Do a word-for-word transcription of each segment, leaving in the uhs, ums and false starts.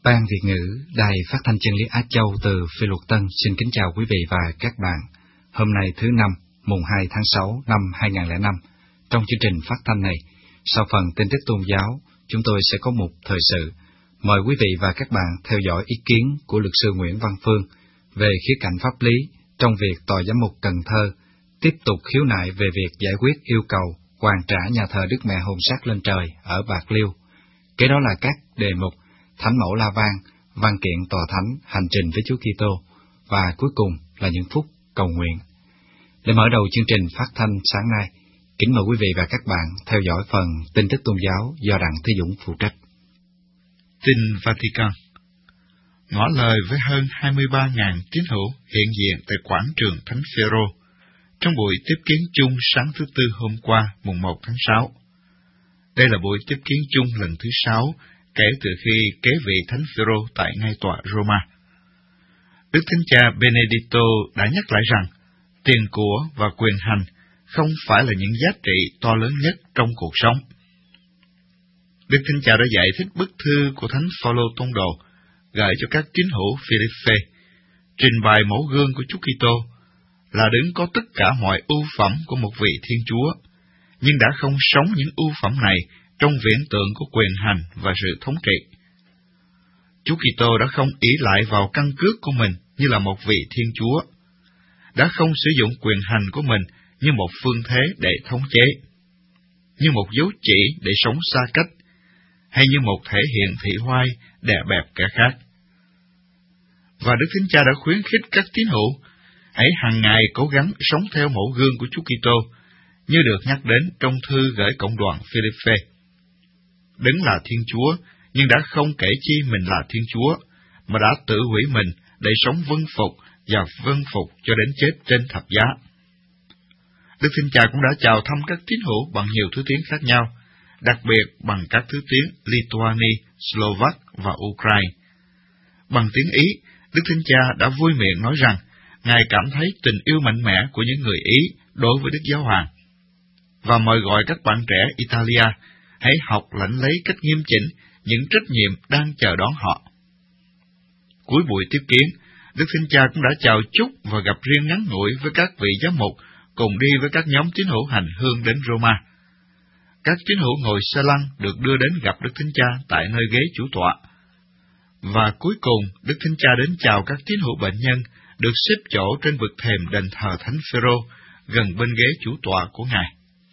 Ban Việt ngữ, Đài Phát thanh Chân lý Á Châu từ Phi Luật Tân xin kính chào quý vị và các bạn. Hôm nay thứ năm, mùng hai tháng sáu năm hai nghìn không trăm lẻ năm, trong chương trình phát thanh này, sau phần tin tức tôn giáo, chúng tôi sẽ có mục thời sự. Mời quý vị và các bạn theo dõi ý kiến của luật sư Nguyễn Văn Phương về khía cạnh pháp lý trong việc Tòa Giám mục Cần Thơ tiếp tục khiếu nại về việc giải quyết yêu cầu hoàn trả nhà thờ Đức Mẹ Hồn Xác lên trời ở Bạc Liêu. Kế đó là các đề mục Thánh mẫu La Vang, văn kiện tòa thánh, hành trình với Chúa Kitô, và cuối cùng là những phút cầu nguyện. Để mở đầu chương trình phát thanh sáng nay, kính mời quý vị và các bạn theo dõi phần tin tức tôn giáo do Đặng Thế Dũng phụ trách. Tin Vatican. Ngỏ lời với hơn hai mươi ba nghìn tín hữu hiện diện tại quảng trường Thánh Phêrô trong buổi tiếp kiến chung sáng thứ Tư hôm qua, mùng một tháng sáu. Đây là buổi tiếp kiến chung lần thứ sáu kể từ khi kế vị Thánh Phêrô tại ngai tòa Roma. Đức Thánh Cha Benedicto đã nhắc lại rằng tiền của và quyền hành không phải là những giá trị to lớn nhất trong cuộc sống. Đức Thánh Cha đã giải thích bức thư của Thánh Phaolô Tông đồ gửi cho các tín hữu Philippe, trình bày mẫu gương của Chúa Kitô là đứng có tất cả mọi ưu phẩm của một vị Thiên Chúa, nhưng đã không sống những ưu phẩm này trong viễn tượng của quyền hành và sự thống trị. Chúa Kitô đã không ỷ lại vào căn cước của mình như là một vị Thiên Chúa, đã không sử dụng quyền hành của mình như một phương thế để thống chế, như một dấu chỉ để sống xa cách, hay như một thể hiện thị hoai đè bẹp kẻ khác. Và Đức Thánh Cha đã khuyến khích các tín hữu hãy hàng ngày cố gắng sống theo mẫu gương của Chúa Kitô, như được nhắc đến trong thư gửi cộng đoàn Philippe. Đấng là Thiên Chúa, nhưng đã không kể chi mình là Thiên Chúa, mà đã tự hủy mình để sống vâng phục và vâng phục cho đến chết trên thập giá. Đức Thánh Cha cũng đã chào thăm các tín hữu bằng nhiều thứ tiếng khác nhau, đặc biệt bằng các thứ tiếng Lithuani, Slovak và Ukraine. Bằng tiếng Ý, Đức Thánh Cha đã vui miệng nói rằng Ngài cảm thấy tình yêu mạnh mẽ của những người Ý đối với Đức Giáo Hoàng, và mời gọi các bạn trẻ Italia hãy học lãnh lấy cách nghiêm chỉnh những trách nhiệm đang chờ đón họ. Cuối buổi tiếp kiến, Đức Thánh Cha cũng đã chào chúc và gặp riêng ngắn ngủi với các vị giám mục cùng đi với các nhóm tín hữu hành hương đến Roma. Các tín hữu ngồi xe lăn được đưa đến gặp Đức Thánh Cha tại nơi ghế chủ tọa. Và cuối cùng, Đức Thánh Cha đến chào các tín hữu bệnh nhân được xếp chỗ trên bậc thềm đền thờ Thánh Phêrô gần bên ghế chủ tọa của Ngài.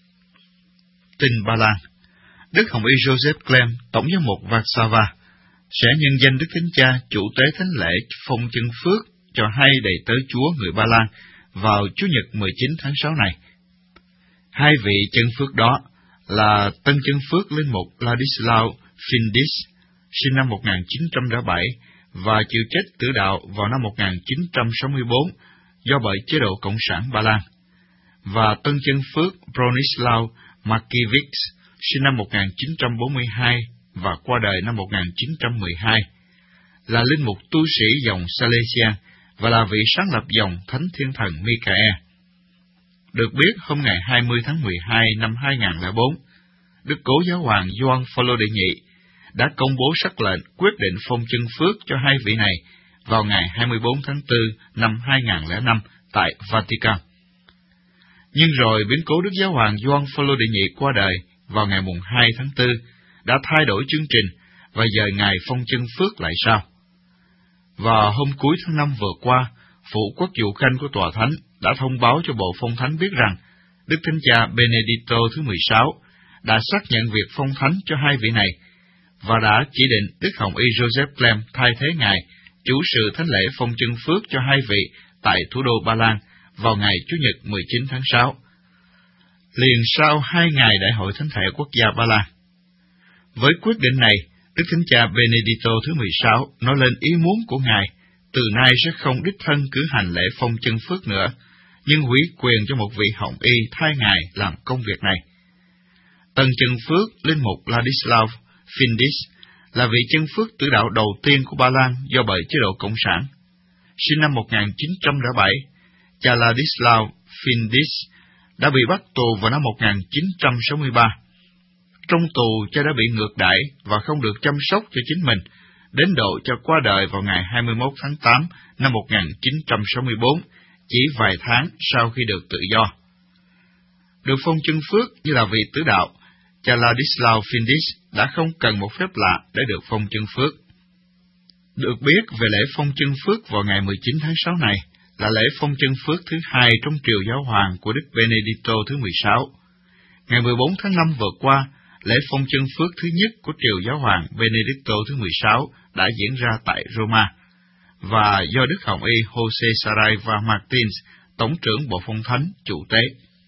Tin Ba Lan. Đức Hồng Y Joseph Clem, Tổng giám mục Warsaw, sẽ nhân danh Đức Thánh Cha chủ tế thánh lễ phong chân phước cho hai đầy tớ Chúa người Ba Lan vào Chủ nhật mười chín tháng sáu này. Hai vị chân phước đó là tân chân phước linh mục Ladislav Findis, sinh năm một nghìn chín trăm lẻ bảy và chịu chết tử đạo vào năm một nghìn chín trăm sáu mươi bốn do bởi chế độ Cộng sản Ba Lan, và tân chân phước Bronislaw Markiewicz, sinh năm một nghìn chín trăm bốn mươi hai và qua đời năm một nghìn chín trăm mười hai, là linh mục tu sĩ dòng Salesian và là vị sáng lập dòng Thánh Thiên Thần Michael. Được biết, hôm ngày hai mươi tháng mười hai năm hai nghìn không trăm lẻ bốn, Đức Cố Giáo hoàng Gioan Phaolô đệ nhị đã công bố sắc lệnh quyết định phong chân phước cho hai vị này vào ngày hai mươi bốn tháng tư năm hai nghìn không trăm lẻ năm tại Vatican. Nhưng rồi biến cố Đức Giáo hoàng Gioan Phaolô đệ nhị qua đời vào ngày mùng hai tháng tư đã thay đổi chương trình và dời ngày phong chân phước lại sau. Và hôm cuối tháng năm vừa qua, phụ quốc vụ khanh của tòa thánh đã thông báo cho bộ phong thánh biết rằng Đức Thánh Cha Benedicto thứ mười sáu đã xác nhận việc phong thánh cho hai vị này và đã chỉ định Đức Hồng Y Joseph Clem thay thế Ngài chủ sự thánh lễ phong chân phước cho hai vị tại thủ đô Ba Lan vào ngày Chủ nhật mười chín tháng sáu, liền sau hai ngày Đại hội Thánh thể Quốc gia Ba Lan. Với quyết định này, Đức Thánh Cha Benedicto thứ mười sáu nói lên ý muốn của Ngài từ nay sẽ không đích thân cử hành lễ phong chân phước nữa, nhưng hủy quyền cho một vị Hồng Y thay Ngài làm công việc này. Tân chân phước linh mục Ladislav Findis là vị chân phước tử đạo đầu tiên của Ba Lan do bởi chế độ Cộng sản. Sinh năm một nghìn chín trăm lẻ bảy, cha Ladislav Findis đã bị bắt tù vào năm một nghìn chín trăm sáu mươi ba. Trong tù, cha đã bị ngược đãi và không được chăm sóc cho chính mình, đến độ cho qua đời vào ngày hai mươi mốt tháng tám năm một nghìn chín trăm sáu mươi tư, chỉ vài tháng sau khi được tự do. Được phong chân phước như là vị tứ đạo, cha Ladislao Findis đã không cần một phép lạ để được phong chân phước. Được biết về lễ phong chân phước vào ngày mười chín tháng sáu này là lễ phong chân phước thứ hai trong triều giáo hoàng của Đức Benedicto thứ mười sáu. Ngày mười bốn tháng năm vừa qua, lễ phong chân phước thứ nhất của triều giáo hoàng Benedicto thứ mười sáu đã diễn ra tại Roma, và do Đức Hồng Y Jose Saraiva Martins, Tổng trưởng Bộ Phong Thánh, chủ tế.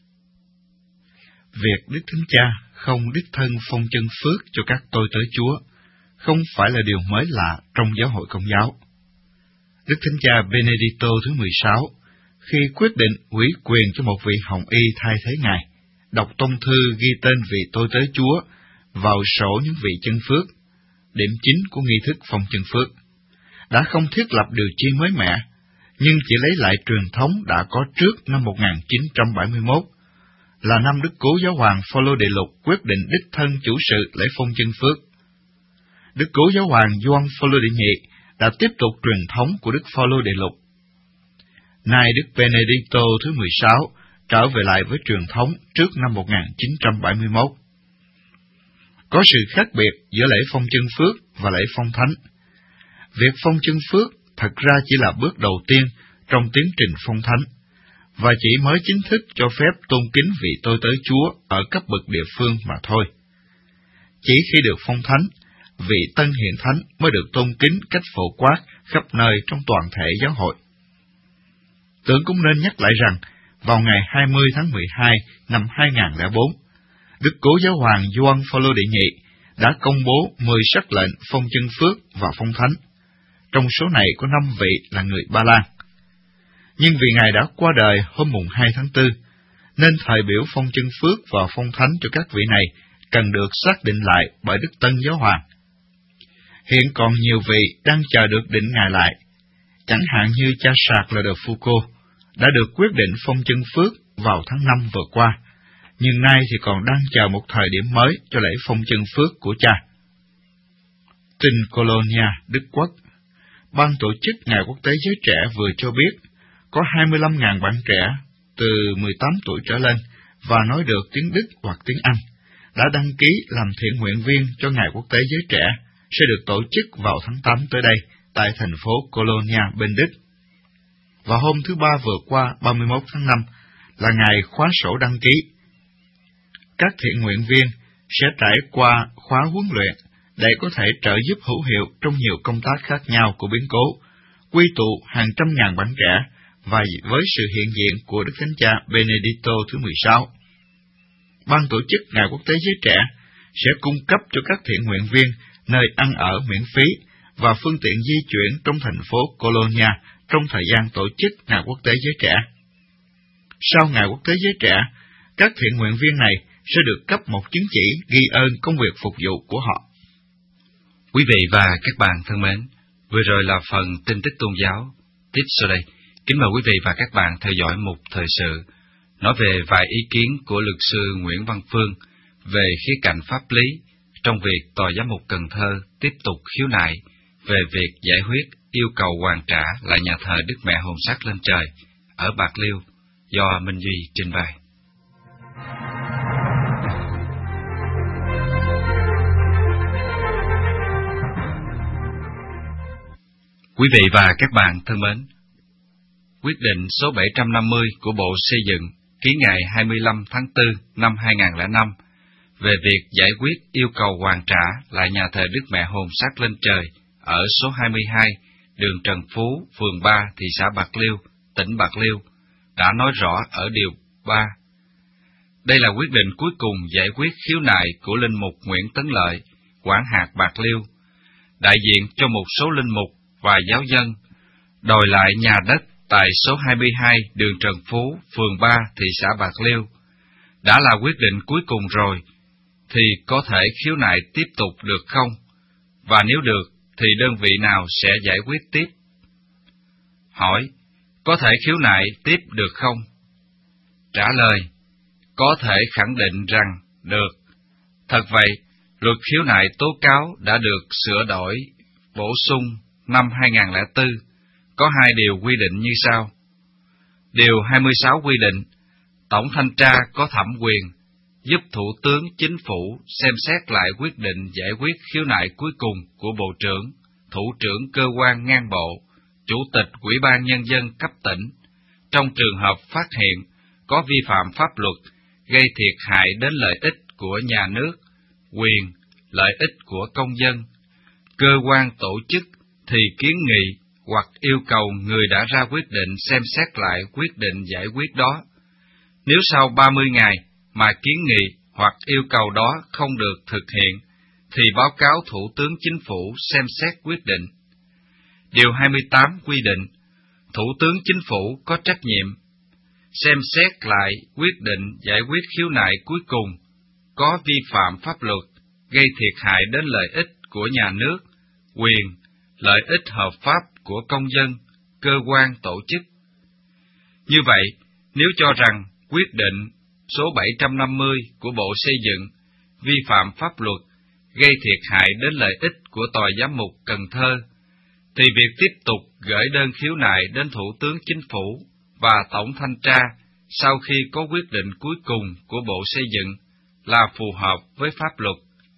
Việc Đức Thánh Cha không đích thân phong chân phước cho các tôi tớ Chúa không phải là điều mới lạ trong giáo hội Công giáo. Đức Thánh Cha Benedicto thứ mười sáu, khi quyết định ủy quyền cho một vị Hồng Y thay thế Ngài, đọc tông thư ghi tên vị tôi tớ Chúa vào sổ những vị chân phước, điểm chính của nghi thức phong chân phước, đã không thiết lập điều chi mới mẻ, nhưng chỉ lấy lại truyền thống đã có trước năm một nghìn chín trăm bảy mươi mốt, là năm Đức Cố Giáo hoàng Phaolô Đệ Lục quyết định đích thân chủ sự lễ phong chân phước. Đức Cố Giáo hoàng Gioan Phaolô Đệ Nhị đã tiếp tục truyền thống của Đức Phaolô Đệ Lục. Nay Đức Benedicto thứ mười sáu trở về lại với truyền thống trước năm một nghìn chín trăm bảy mươi mốt. Có sự khác biệt giữa lễ phong chân phước và lễ phong thánh. Việc phong chân phước thật ra chỉ là bước đầu tiên trong tiến trình phong thánh, và chỉ mới chính thức cho phép tôn kính vị tôi tớ Chúa ở cấp bậc địa phương mà thôi. Chỉ khi được phong thánh, vị tân hiện thánh mới được tôn kính cách phổ quát khắp nơi trong toàn thể giáo hội. Tưởng cũng nên nhắc lại rằng, vào ngày hai mươi tháng mười hai năm hai nghìn không trăm lẻ bốn, Đức Cố Giáo hoàng Gioan Phaolô Đệ Nhị đã công bố mười sắc lệnh phong chân phước và phong thánh. Trong số này có năm vị là người Ba Lan. Nhưng vì Ngài đã qua đời hôm mùng hai tháng tư, nên thời biểu phong chân phước và phong thánh cho các vị này cần được xác định lại bởi Đức Tân Giáo hoàng. Hiện còn nhiều vị đang chờ được định Ngài lại, chẳng hạn như cha Charles de Foucault đã được quyết định phong chân phước vào tháng năm vừa qua, nhưng nay thì còn đang chờ một thời điểm mới cho lễ phong chân phước của cha. Tin Colonia, Đức Quốc, Ban tổ chức Ngày Quốc tế Giới Trẻ vừa cho biết có hai mươi lăm nghìn bạn trẻ từ mười tám tuổi trở lên và nói được tiếng Đức hoặc tiếng Anh đã đăng ký làm thiện nguyện viên cho Ngày Quốc tế Giới Trẻ sẽ được tổ chức vào tháng tám tới đây tại thành phố Colonia bên Đức. Và hôm thứ Ba vừa qua, ba mươi mốt tháng năm, là ngày khóa sổ đăng ký. Các thiện nguyện viên sẽ trải qua khóa huấn luyện để có thể trợ giúp hữu hiệu trong nhiều công tác khác nhau của biến cố, quy tụ hàng trăm ngàn bạn trẻ và với sự hiện diện của Đức Thánh Cha Benedicto thứ mười sáu. Ban tổ chức Ngày Quốc tế Giới Trẻ sẽ cung cấp cho các thiện nguyện viên nơi ăn ở miễn phí và phương tiện di chuyển trong thành phố Colonia trong thời gian tổ chức Ngày Quốc tế Giới Trẻ. Sau Ngày Quốc tế Giới Trẻ, các thiện nguyện viên này sẽ được cấp một chứng chỉ ghi ơn công việc phục vụ của họ. Quý vị và các bạn thân mến, vừa rồi là phần tin tức tôn giáo. Tiếp sau đây, kính mời quý vị và các bạn theo dõi mục thời sự, nói về vài ý kiến của luật sư Nguyễn Văn Phương về khía cạnh pháp lý trong việc Tòa Giám mục Cần Thơ tiếp tục khiếu nại về việc giải quyết yêu cầu hoàn trả lại nhà thờ Đức Mẹ Hồn Sắc lên trời ở Bạc Liêu, do Minh Duy trình bày. Quý vị và các bạn thân mến, quyết định số bảy trăm năm mươi của Bộ Xây dựng ký ngày hai mươi lăm tháng tư năm hai nghìn không trăm lẻ năm về việc giải quyết yêu cầu hoàn trả lại nhà thờ Đức Mẹ Hồn Sắc lên trời ở số hai mươi hai đường Trần Phú, phường ba, thị xã Bạc Liêu, tỉnh Bạc Liêu, đã nói rõ ở điều ba. Đây là quyết định cuối cùng giải quyết khiếu nại của Linh mục Nguyễn Tấn Lợi, quản hạt Bạc Liêu, đại diện cho một số linh mục và giáo dân, đòi lại nhà đất tại số hai mươi hai đường Trần Phú, phường ba, thị xã Bạc Liêu. Đã là quyết định cuối cùng rồi, thì có thể khiếu nại tiếp tục được không? Và nếu được, thì đơn vị nào sẽ giải quyết tiếp? Hỏi, có thể khiếu nại tiếp được không? Trả lời, có thể khẳng định rằng được. Thật vậy, luật khiếu nại tố cáo đã được sửa đổi bổ sung năm hai nghìn không trăm lẻ bốn có hai điều quy định như sau. Điều hai mươi sáu quy định, Tổng thanh tra có thẩm quyền giúp Thủ tướng Chính phủ xem xét lại quyết định giải quyết khiếu nại cuối cùng của Bộ trưởng, Thủ trưởng cơ quan ngang bộ, Chủ tịch Ủy ban Nhân dân cấp tỉnh, trong trường hợp phát hiện có vi phạm pháp luật gây thiệt hại đến lợi ích của nhà nước, quyền, lợi ích của công dân. Cơ quan tổ chức thì kiến nghị hoặc yêu cầu người đã ra quyết định xem xét lại quyết định giải quyết đó. Nếu sau ba mươi ngày mà kiến nghị hoặc yêu cầu đó không được thực hiện, thì báo cáo Thủ tướng Chính phủ xem xét quyết định. Điều hai mươi tám quy định, Thủ tướng Chính phủ có trách nhiệm xem xét lại quyết định giải quyết khiếu nại cuối cùng có vi phạm pháp luật, gây thiệt hại đến lợi ích của nhà nước, quyền, lợi ích hợp pháp của công dân, cơ quan tổ chức. Như vậy, nếu cho rằng quyết định số bảy trăm năm mươi của Bộ Xây dựng vi phạm pháp luật, gây thiệt hại đến lợi ích của Tòa Giám mục Cần Thơ, thì việc tiếp tục gửi đơn khiếu nại đến Thủ tướng Chính phủ và Tổng thanh tra sau khi có quyết định cuối cùng của Bộ Xây dựng là phù hợp với pháp luật.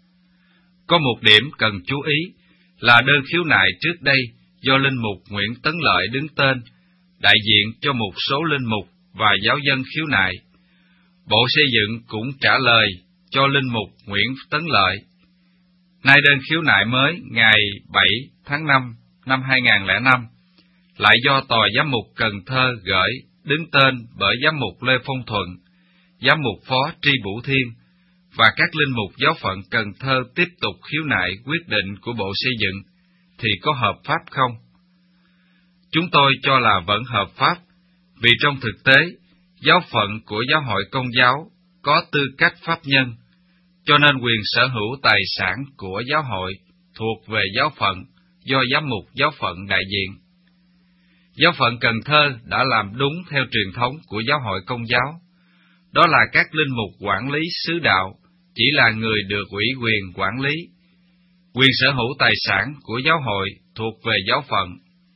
Có một điểm cần chú ý là đơn khiếu nại trước đây do Linh mục Nguyễn Tấn Lợi đứng tên, đại diện cho một số linh mục và giáo dân khiếu nại. Bộ Xây dựng cũng trả lời cho Linh mục Nguyễn Tấn Lợi. Nay đơn khiếu nại mới ngày bảy tháng năm năm hai nghìn không trăm lẻ năm lại do Tòa Giám mục Cần Thơ gửi đứng tên bởi Giám mục Lê Phong Thuận, Giám mục Phó Tri Bửu Thiên và các linh mục giáo phận Cần Thơ tiếp tục khiếu nại quyết định của Bộ Xây dựng, thì có hợp pháp không? Chúng tôi cho là vẫn hợp pháp, vì trong thực tế, giáo phận của Giáo hội Công giáo có tư cách pháp nhân, cho nên quyền sở hữu tài sản của giáo hội thuộc về giáo phận do giám mục giáo phận đại diện. Giáo phận Cần Thơ đã làm đúng theo truyền thống của Giáo hội Công giáo, đó là các linh mục quản lý xứ đạo chỉ là người được ủy quyền quản lý. Quyền sở hữu tài sản của giáo hội thuộc về giáo phận.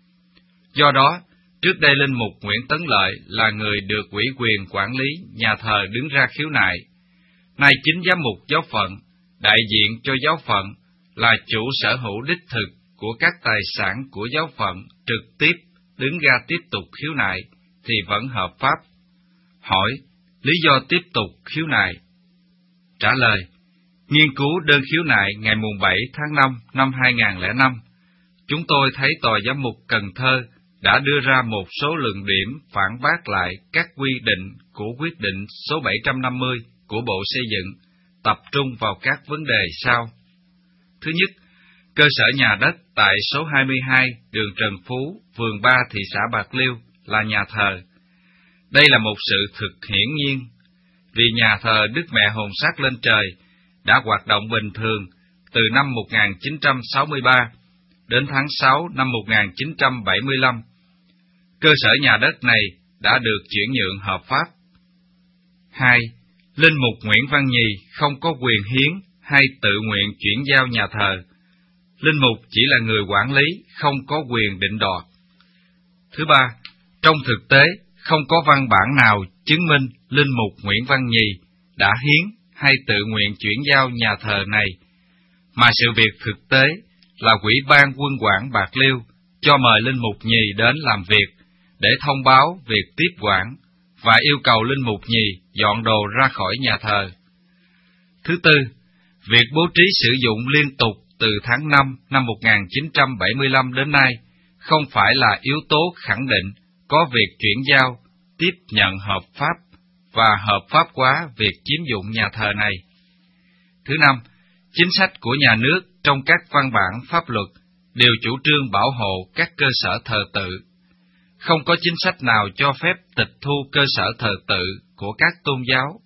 Do đó, trước đây linh mục Nguyễn Tấn Lợi là người được ủy quyền quản lý nhà thờ đứng ra khiếu nại. Nay chính giám mục giáo phận, đại diện cho giáo phận, là chủ sở hữu đích thực của các tài sản của giáo phận trực tiếp đứng ra tiếp tục khiếu nại thì vẫn hợp pháp. Hỏi, lý do tiếp tục khiếu nại? Trả lời, nghiên cứu đơn khiếu nại ngày bảy tháng năm năm hai nghìn không trăm lẻ năm, chúng tôi thấy Tòa Giám mục Cần Thơ đã đưa ra một số luận điểm phản bác lại các quy định của quyết định số bảy trăm năm mươi của Bộ Xây dựng, tập trung vào các vấn đề sau. Thứ nhất, cơ sở nhà đất tại số hai mươi hai đường Trần Phú, phường ba, thị xã Bạc Liêu là nhà thờ. Đây là một sự thực hiển nhiên, vì nhà thờ Đức Mẹ Hồn Xác Lên Trời đã hoạt động bình thường từ năm một nghìn chín trăm sáu mươi ba đến tháng sáu năm một nghìn chín trăm bảy mươi lăm. Cơ sở nhà đất này đã được chuyển nhượng hợp pháp. Hai, linh mục Nguyễn Văn Nhì không có quyền hiến hay tự nguyện chuyển giao nhà thờ. Linh mục chỉ là người quản lý, không có quyền định đoạt. Thứ ba, trong thực tế không có văn bản nào chứng minh linh mục Nguyễn Văn Nhì đã hiến hay tự nguyện chuyển giao nhà thờ này, mà sự việc thực tế là Ủy ban Quân quản Bạc Liêu cho mời linh mục Nhì đến làm việc để thông báo việc tiếp quản và yêu cầu linh mục Nhì dọn đồ ra khỏi nhà thờ. Thứ tư, việc bố trí sử dụng liên tục từ tháng năm năm một nghìn chín trăm bảy mươi lăm đến nay không phải là yếu tố khẳng định có việc chuyển giao, tiếp nhận hợp pháp và hợp pháp hóa việc chiếm dụng nhà thờ này. Thứ năm, chính sách của nhà nước trong các văn bản pháp luật đều chủ trương bảo hộ các cơ sở thờ tự. Không có chính sách nào cho phép tịch thu cơ sở thờ tự của các tôn giáo.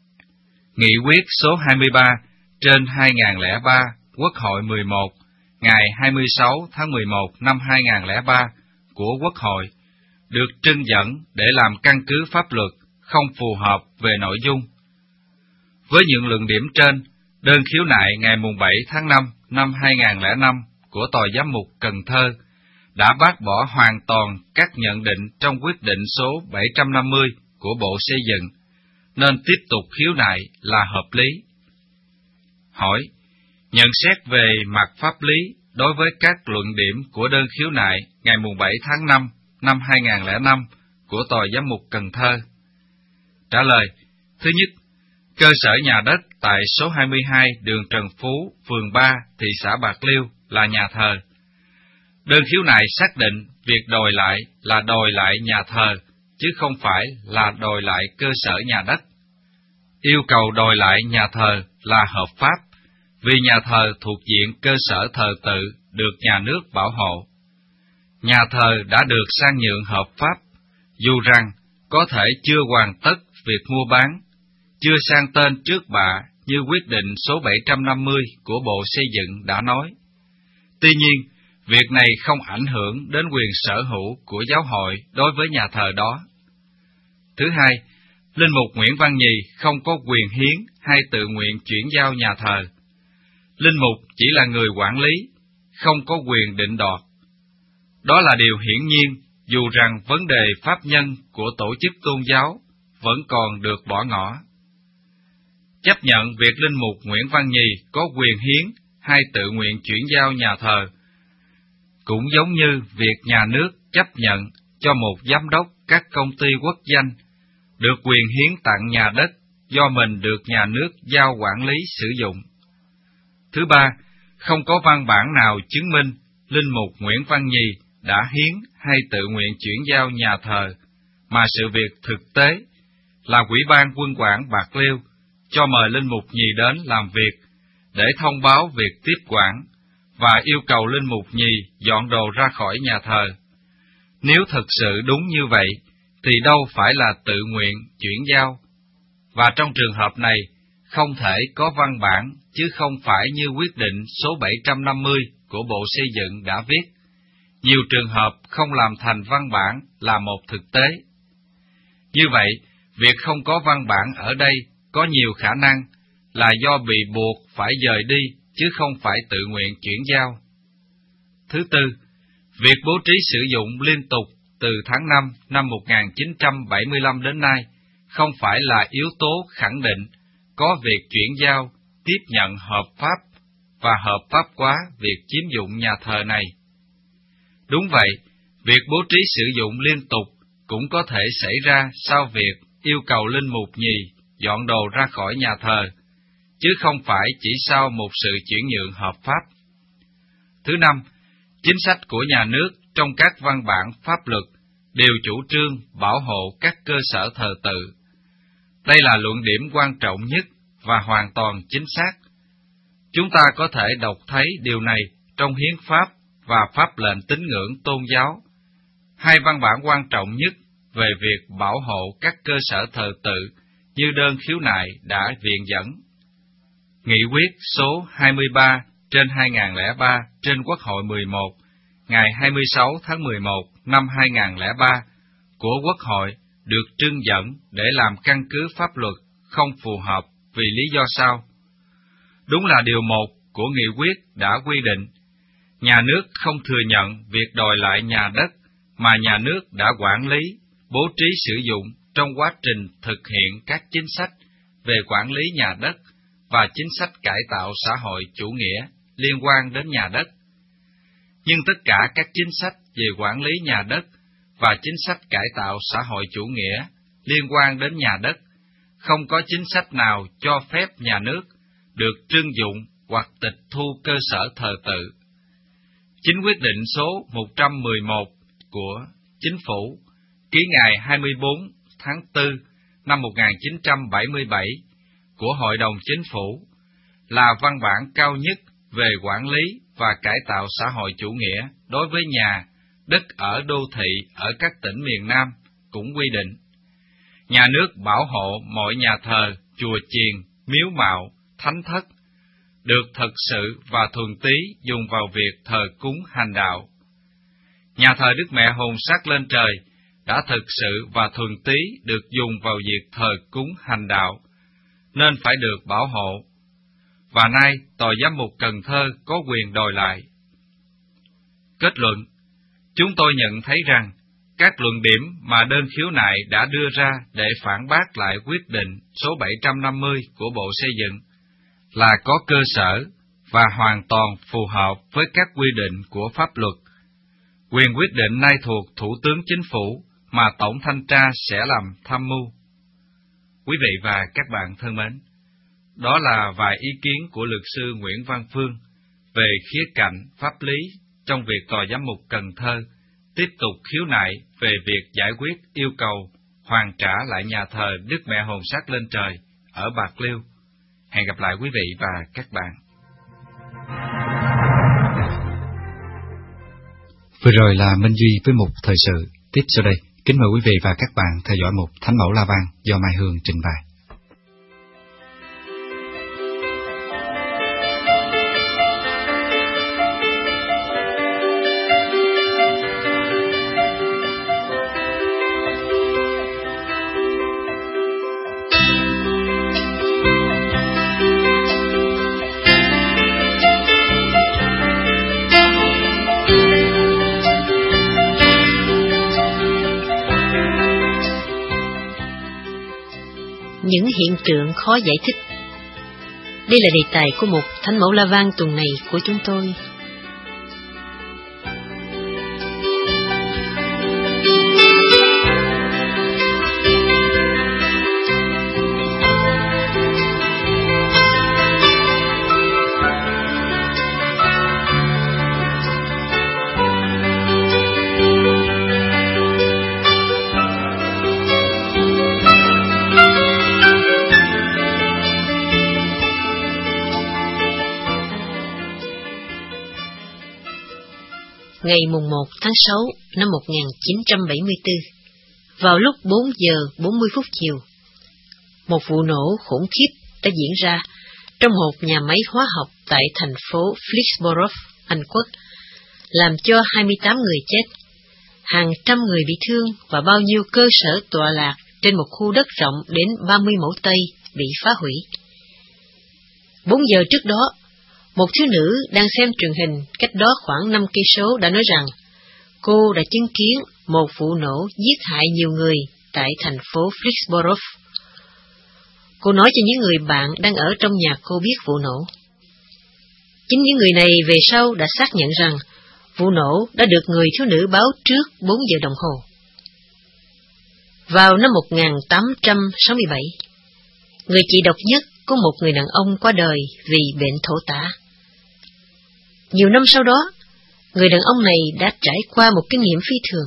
Nghị quyết số hai mươi ba trên hai nghìn không trăm lẻ ba Quốc hội mười một ngày hai mươi sáu tháng mười một năm hai nghìn không trăm lẻ ba của Quốc hội được trưng dẫn để làm căn cứ pháp luật không phù hợp về nội dung. Với những luận điểm trên, đơn khiếu nại ngày bảy tháng năm năm hai nghìn không trăm lẻ năm của Tòa Giám mục Cần Thơ đã bác bỏ hoàn toàn các nhận định trong quyết định số bảy trăm năm mươi của Bộ Xây dựng, nên tiếp tục khiếu nại là hợp lý. Hỏi: nhận xét về mặt pháp lý đối với các luận điểm của đơn khiếu nại ngày bảy tháng năm năm hai nghìn không trăm lẻ năm của Tòa Giám mục Cần Thơ. Trả lời: thứ nhất, cơ sở nhà đất tại số hai mươi hai đường Trần Phú, phường ba, thị xã Bạc Liêu là nhà thờ. Đơn khiếu nại xác định việc đòi lại là đòi lại nhà thờ, chứ không phải là đòi lại cơ sở nhà đất. Yêu cầu đòi lại nhà thờ là hợp pháp, vì nhà thờ thuộc diện cơ sở thờ tự được nhà nước bảo hộ. Nhà thờ đã được sang nhượng hợp pháp, dù rằng có thể chưa hoàn tất việc mua bán, chưa sang tên trước bạ như quyết định số bảy trăm năm mươi của Bộ Xây dựng đã nói. Tuy nhiên, việc này không ảnh hưởng đến quyền sở hữu của giáo hội đối với nhà thờ đó. Thứ hai, Linh mục Nguyễn Văn Nhì không có quyền hiến hay tự nguyện chuyển giao nhà thờ. Linh mục chỉ là người quản lý, không có quyền định đoạt. Đó là điều hiển nhiên, dù rằng vấn đề pháp nhân của tổ chức tôn giáo vẫn còn được bỏ ngỏ. Chấp nhận việc Linh mục Nguyễn Văn Nhì có quyền hiến hay tự nguyện chuyển giao nhà thờ, cũng giống như việc nhà nước chấp nhận cho một giám đốc các công ty quốc danh được quyền hiến tặng nhà đất do mình được nhà nước giao quản lý sử dụng. Thứ ba, không có văn bản nào chứng minh Linh mục Nguyễn Văn Nhì đã hiến hay tự nguyện chuyển giao nhà thờ, mà sự việc thực tế là Ủy ban Quân quản Bạc Liêu cho mời Linh mục Nhì đến làm việc để thông báo việc tiếp quản và yêu cầu Linh mục Nhì dọn đồ ra khỏi nhà thờ. Nếu thực sự đúng như vậy, thì đâu phải là tự nguyện chuyển giao, và trong trường hợp này không thể có văn bản, chứ không phải như quyết định số bảy trăm năm mươi của Bộ Xây dựng đã viết. Nhiều trường hợp không làm thành văn bản là một thực tế. Như vậy, việc không có văn bản ở đây có nhiều khả năng là do bị buộc phải dời đi, chứ không phải tự nguyện chuyển giao. Thứ tư, việc bố trí sử dụng liên tục từ tháng năm năm một nghìn chín trăm bảy mươi lăm đến nay không phải là yếu tố khẳng định có việc chuyển giao, tiếp nhận hợp pháp và hợp pháp hóa việc chiếm dụng nhà thờ này. Đúng vậy, việc bố trí sử dụng liên tục cũng có thể xảy ra sau việc yêu cầu Linh mục Nhì dọn đồ ra khỏi nhà thờ, chứ không phải chỉ sau một sự chuyển nhượng hợp pháp. Thứ năm, chính sách của nhà nước trong các văn bản pháp luật đều chủ trương bảo hộ các cơ sở thờ tự. Đây là luận điểm quan trọng nhất và hoàn toàn chính xác. Chúng ta có thể đọc thấy điều này trong hiến pháp và pháp lệnh tín ngưỡng tôn giáo, hai văn bản quan trọng nhất về việc bảo hộ các cơ sở thờ tự như đơn khiếu nại đã viện dẫn. Nghị quyết số hai mươi ba trên hai nghìn không trăm lẻ ba trên Quốc hội mười một ngày hai mươi sáu tháng mười một năm hai nghìn không trăm lẻ ba của Quốc hội được trưng dẫn để làm căn cứ pháp luật không phù hợp vì lý do sau. Đúng là điều một của nghị quyết đã quy định, nhà nước không thừa nhận việc đòi lại nhà đất mà nhà nước đã quản lý, bố trí sử dụng trong quá trình thực hiện các chính sách về quản lý nhà đất và chính sách cải tạo xã hội chủ nghĩa liên quan đến nhà đất. Nhưng tất cả các chính sách về quản lý nhà đất và chính sách cải tạo xã hội chủ nghĩa liên quan đến nhà đất, không có chính sách nào cho phép nhà nước được trưng dụng hoặc tịch thu cơ sở thờ tự. Chính quyết định số một trăm mười một của Chính phủ ký ngày hai mươi bốn tháng tư năm một nghìn chín trăm bảy mươi bảy của Hội đồng Chính phủ là văn bản cao nhất về quản lý và cải tạo xã hội chủ nghĩa đối với nhà, đất ở đô thị ở các tỉnh miền Nam cũng quy định. Nhà nước bảo hộ mọi nhà thờ, chùa chiền, miếu mạo, thánh thất được thực sự và thuần túy dùng vào việc thờ cúng hành đạo. Nhà thờ Đức Mẹ Hồn Xác Lên Trời đã thực sự và thuần túy được dùng vào việc thờ cúng hành đạo, nên phải được bảo hộ. Và nay Tòa Giám mục Cần Thơ có quyền đòi lại. Kết luận, chúng tôi nhận thấy rằng các luận điểm mà đơn khiếu nại đã đưa ra để phản bác lại quyết định số bảy trăm năm mươi của Bộ Xây dựng là có cơ sở và hoàn toàn phù hợp với các quy định của pháp luật. Quyền quyết định nay thuộc Thủ tướng Chính phủ mà Tổng Thanh tra sẽ làm tham mưu. Quý vị và các bạn thân mến, đó là vài ý kiến của luật sư Nguyễn Văn Phương về khía cạnh pháp lý trong việc Tòa Giám mục Cần Thơ tiếp tục khiếu nại về việc giải quyết yêu cầu hoàn trả lại nhà thờ Đức Mẹ Hồn Xác Lên Trời ở Bạc Liêu. Hẹn gặp lại quý vị và các bạn. Vừa rồi là Minh Duy với một thời sự. Tiếp sau đây, kính mời quý vị và các bạn theo dõi một Thánh mẫu La Vang do Mai Hương trình bày. Những hiện tượng khó giải thích. Đây là đề tài của một Thánh mẫu La Vang tuần này của chúng tôi. Ngày mùng một tháng sáu năm một nghìn chín trăm bảy mươi tư, vào lúc bốn giờ bốn mươi phút chiều, một vụ nổ khủng khiếp đã diễn ra trong một nhà máy hóa học tại thành phố Flixborough, Anh Quốc, làm cho hai mươi tám người chết, hàng trăm người bị thương và bao nhiêu cơ sở tọa lạc trên một khu đất rộng đến ba mươi mẫu Tây bị phá hủy. Bốn giờ trước đó, một thiếu nữ đang xem truyền hình cách đó khoảng năm cây số đã nói rằng cô đã chứng kiến một vụ nổ giết hại nhiều người tại thành phố Flixborough. Cô nói cho những người bạn đang ở trong nhà cô biết vụ nổ. Chính những người này về sau đã xác nhận rằng vụ nổ đã được người thiếu nữ báo trước bốn giờ đồng hồ. Vào năm một nghìn tám trăm sáu mươi bảy, người chị độc nhất của một người đàn ông qua đời vì bệnh thổ tả. Nhiều năm sau đó, người đàn ông này đã trải qua một kinh nghiệm phi thường.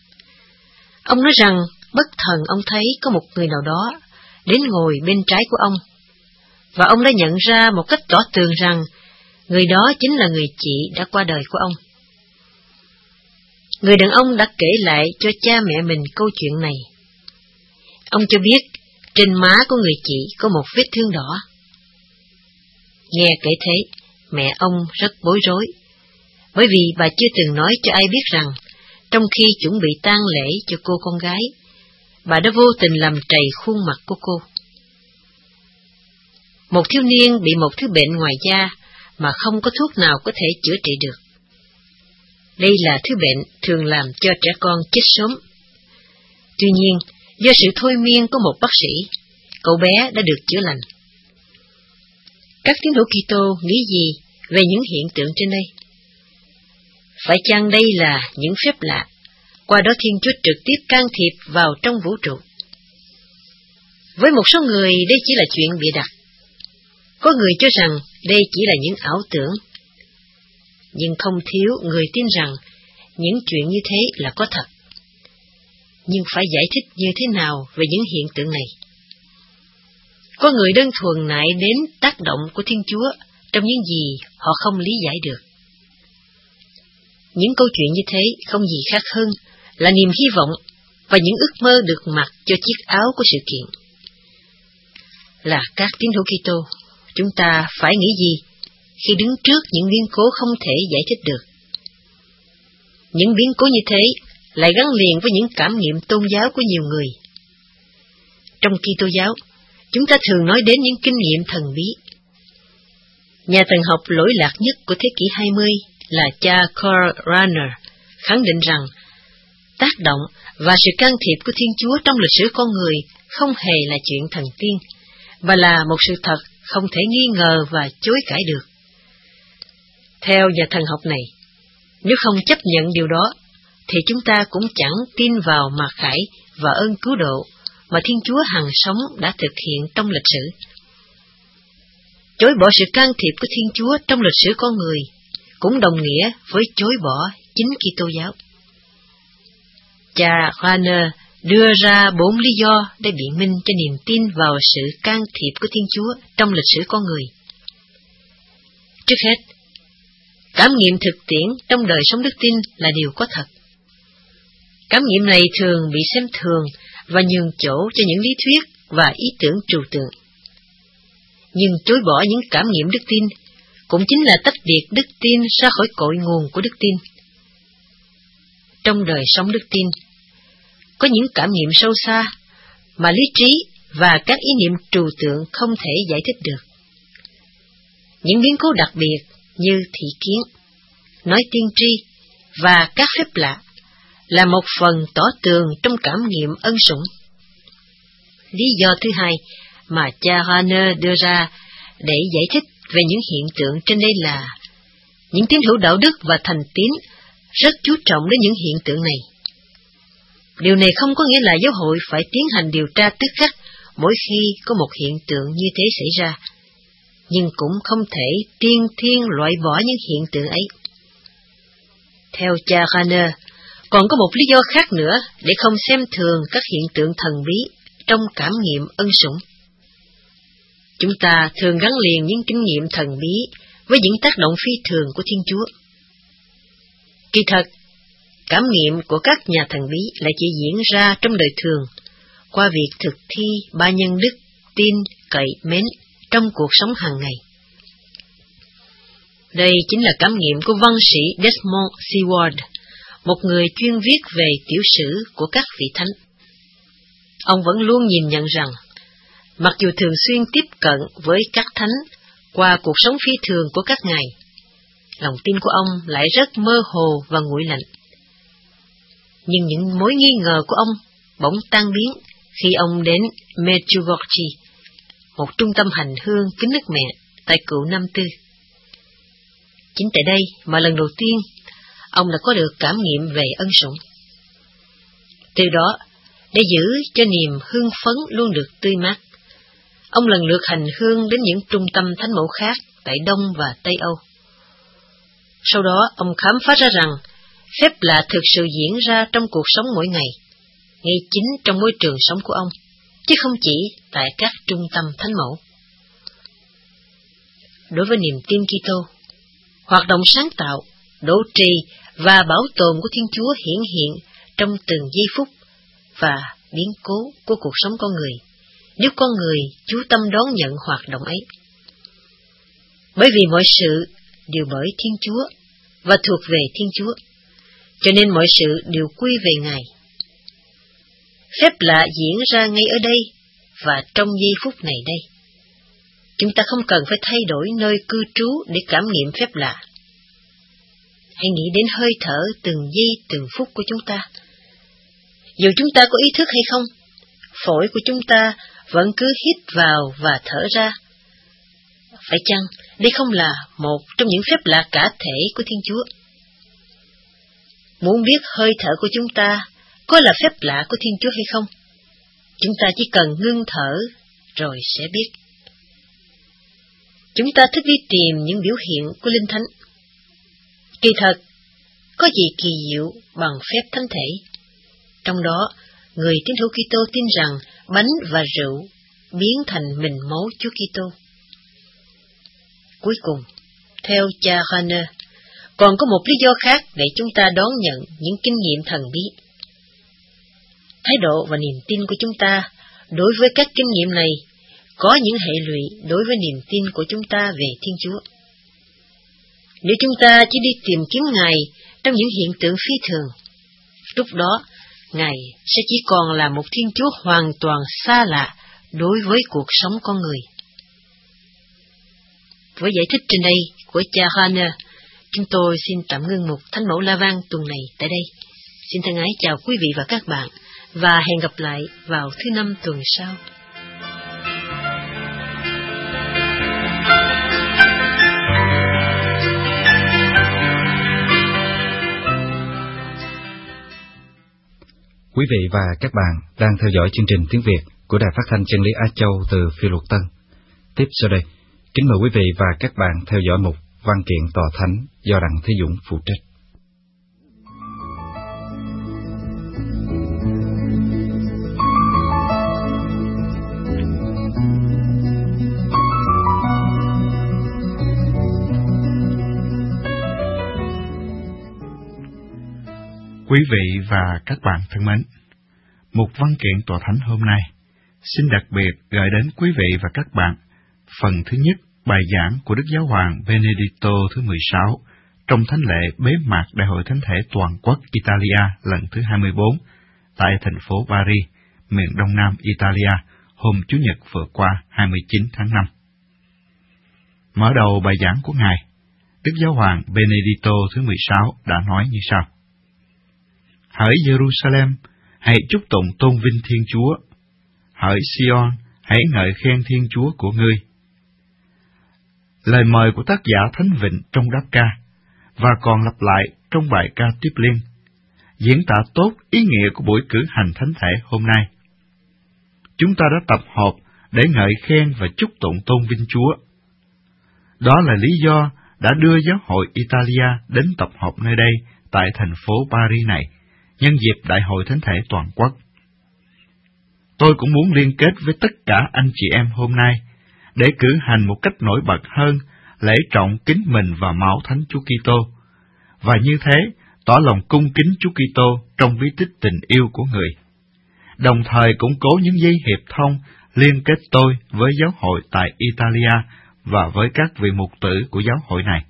Ông nói rằng bất thần ông thấy có một người nào đó đến ngồi bên trái của ông, và ông đã nhận ra một cách tỏ tường rằng người đó chính là người chị đã qua đời của ông. Người đàn ông đã kể lại cho cha mẹ mình câu chuyện này. Ông cho biết trên má của người chị có một vết thương đỏ. Nghe kể thế, mẹ ông rất bối rối, bởi vì bà chưa từng nói cho ai biết rằng trong khi chuẩn bị tang lễ cho cô con gái, bà đã vô tình làm trầy khuôn mặt của cô. Một thiếu niên bị một thứ bệnh ngoài da mà không có thuốc nào có thể chữa trị được. Đây là thứ bệnh thường làm cho trẻ con chết sớm. Tuy nhiên, do sự thôi miên của một bác sĩ, cậu bé đã được chữa lành. Các tín hữu Kitô nghĩ gì về những hiện tượng trên đây? Phải chăng đây là những phép lạ, qua đó Thiên Chúa trực tiếp can thiệp vào trong vũ trụ? Với một số người đây chỉ là chuyện bịa đặt. Có người cho rằng đây chỉ là những ảo tưởng. Nhưng không thiếu người tin rằng những chuyện như thế là có thật. Nhưng phải giải thích như thế nào về những hiện tượng này? Có người đơn thuần nại đến tác động của Thiên Chúa trong những gì họ không lý giải được. Những câu chuyện như thế không gì khác hơn là niềm hy vọng và những ước mơ được mặc cho chiếc áo của sự kiện. Là các tín hữu Kitô, chúng ta phải nghĩ gì khi đứng trước những biến cố không thể giải thích được? Những biến cố như thế lại gắn liền với những cảm nghiệm tôn giáo của nhiều người. Trong Kitô giáo, chúng ta thường nói đến những kinh nghiệm thần bí. Nhà thần học lỗi lạc nhất của thế kỷ hai mươi là cha Karl Rahner khẳng định rằng tác động và sự can thiệp của Thiên Chúa trong lịch sử con người không hề là chuyện thần tiên, mà là một sự thật không thể nghi ngờ và chối cãi được. Theo nhà thần học này, nếu không chấp nhận điều đó, thì chúng ta cũng chẳng tin vào mặc khải và ơn cứu độ mà Thiên Chúa hằng sống đã thực hiện trong lịch sử. Chối bỏ sự can thiệp của Thiên Chúa trong lịch sử con người cũng đồng nghĩa với chối bỏ chính Kitô giáo. Cha Rahner đưa ra bốn lý do để biện minh cho niềm tin vào sự can thiệp của Thiên Chúa trong lịch sử con người. Trước hết, cảm nghiệm thực tiễn trong đời sống đức tin là điều có thật. Cảm nghiệm này thường bị xem thường và nhường chỗ cho những lý thuyết và ý tưởng trừu tượng. Nhưng chối bỏ những cảm nghiệm đức tin cũng chính là tách biệt đức tin ra khỏi cội nguồn của đức tin. Trong đời sống đức tin, có những cảm nghiệm sâu xa mà lý trí và các ý niệm trừu tượng không thể giải thích được. Những biến cố đặc biệt như thị kiến, nói tiên tri và các phép lạ là một phần tỏ tường trong cảm nghiệm ân sủng. Lý do thứ hai mà cha Rahner đưa ra để giải thích về những hiện tượng trên đây là những tín hữu đạo đức và thành tín rất chú trọng đến những hiện tượng này. Điều này không có nghĩa là giáo hội phải tiến hành điều tra tức khắc mỗi khi có một hiện tượng như thế xảy ra, nhưng cũng không thể tiên thiên loại bỏ những hiện tượng ấy. Theo cha Rahner, còn có một lý do khác nữa để không xem thường các hiện tượng thần bí trong cảm nghiệm ân sủng. Chúng ta thường gắn liền những kinh nghiệm thần bí với những tác động phi thường của Thiên Chúa. Kỳ thật, cảm nghiệm của các nhà thần bí lại chỉ diễn ra trong đời thường, qua việc thực thi ba nhân đức, tin, cậy, mến trong cuộc sống hàng ngày. Đây chính là cảm nghiệm của văn sĩ Desmond Seward, một người chuyên viết về tiểu sử của các vị thánh. Ông vẫn luôn nhìn nhận rằng, mặc dù thường xuyên tiếp cận với các thánh qua cuộc sống phi thường của các ngài, lòng tin của ông lại rất mơ hồ và nguội lạnh. Nhưng những mối nghi ngờ của ông bỗng tan biến khi ông đến Medjugorje, một trung tâm hành hương kính Đức Mẹ tại Cựu Nam Tư. Chính tại đây mà lần đầu tiên ông đã có được cảm nghiệm về ân sủng. Từ đó, để giữ cho niềm hưng phấn luôn được tươi mát, ông lần lượt hành hương đến những trung tâm thánh mẫu khác tại Đông và Tây Âu. Sau đó, ông khám phá ra rằng phép lạ thực sự diễn ra trong cuộc sống mỗi ngày, ngay chính trong môi trường sống của ông, chứ không chỉ tại các trung tâm thánh mẫu. Đối với niềm tin Kitô, hoạt động sáng tạo, độ trì và bảo tồn của Thiên Chúa hiển hiện trong từng giây phút và biến cố của cuộc sống con người, nếu con người chú tâm đón nhận hoạt động ấy. Bởi vì mọi sự đều bởi Thiên Chúa và thuộc về Thiên Chúa, cho nên mọi sự đều quy về Ngài. Phép lạ diễn ra ngay ở đây và trong giây phút này đây. Chúng ta không cần phải thay đổi nơi cư trú để cảm nghiệm phép lạ. Hãy nghĩ đến hơi thở từng giây từng phút của chúng ta. Dù chúng ta có ý thức hay không, phổi của chúng ta vẫn cứ hít vào và thở ra. Phải chăng đây không là một trong những phép lạ cả thể của Thiên Chúa? Muốn biết hơi thở của chúng ta có là phép lạ của Thiên Chúa hay không, chúng ta chỉ cần ngưng thở rồi sẽ biết. Chúng ta thích đi tìm những biểu hiện của Linh Thánh. Kỳ thật, có gì kỳ diệu bằng phép thánh thể? Trong đó, người tín hữu Kitô tin rằng bánh và rượu biến thành mình máu Chúa Kitô. Cuối cùng, theo cha Rahner, còn có một lý do khác để chúng ta đón nhận những kinh nghiệm thần bí. Thái độ và niềm tin của chúng ta đối với các kinh nghiệm này có những hệ lụy đối với niềm tin của chúng ta về Thiên Chúa. Nếu chúng ta chỉ đi tìm kiếm Ngài trong những hiện tượng phi thường, lúc đó Ngài sẽ chỉ còn là một Thiên Chúa hoàn toàn xa lạ đối với cuộc sống con người. Với giải thích trên đây của cha Rahner, chúng tôi xin tạm ngưng mục Thánh mẫu La Vang tuần này tại đây. Xin thân ái chào quý vị và các bạn, và hẹn gặp lại vào thứ năm tuần sau. Quý vị và các bạn đang theo dõi chương trình tiếng Việt của Đài Phát thanh Chân lý Á Châu từ Phiêu Luật Tân. Tiếp sau đây, kính mời quý vị và các bạn theo dõi mục Văn kiện Tòa Thánh do Đặng Thế Dũng phụ trách. Quý vị và các bạn thân mến, mục Văn kiện Tòa Thánh hôm nay xin đặc biệt gửi đến quý vị và các bạn phần thứ nhất bài giảng của Đức Giáo hoàng Benedicto thứ mười sáu trong thánh lễ bế mạc Đại hội Thánh thể Toàn quốc Italia lần thứ hai mươi bốn tại thành phố Paris, miền đông nam Italia, hôm Chủ nhật vừa qua hai mươi chín tháng năm. Mở đầu bài giảng của Ngài, Đức Giáo hoàng Benedicto thứ mười sáu đã nói như sau: Hỡi Jerusalem, hãy chúc tụng tôn vinh Thiên Chúa. Hỡi Sion, hãy ngợi khen Thiên Chúa của ngươi. Lời mời của tác giả Thánh Vịnh trong đáp ca, và còn lặp lại trong bài ca tiếp liên, diễn tả tốt ý nghĩa của buổi cử hành thánh thể hôm nay. Chúng ta đã tập hợp để ngợi khen và chúc tụng tôn vinh Chúa. Đó là lý do đã đưa giáo hội Italia đến tập hợp nơi đây tại thành phố Paris này, nhân dịp Đại hội Thánh thể Toàn quốc. Tôi cũng muốn liên kết với tất cả anh chị em hôm nay để cử hành một cách nổi bật hơn lễ trọng kính mình và máu Thánh Chúa Kitô, và như thế tỏ lòng cung kính Chúa Kitô trong bí tích tình yêu của người, đồng thời củng cố những dây hiệp thông liên kết tôi với giáo hội tại Italia và với các vị mục tử của giáo hội này.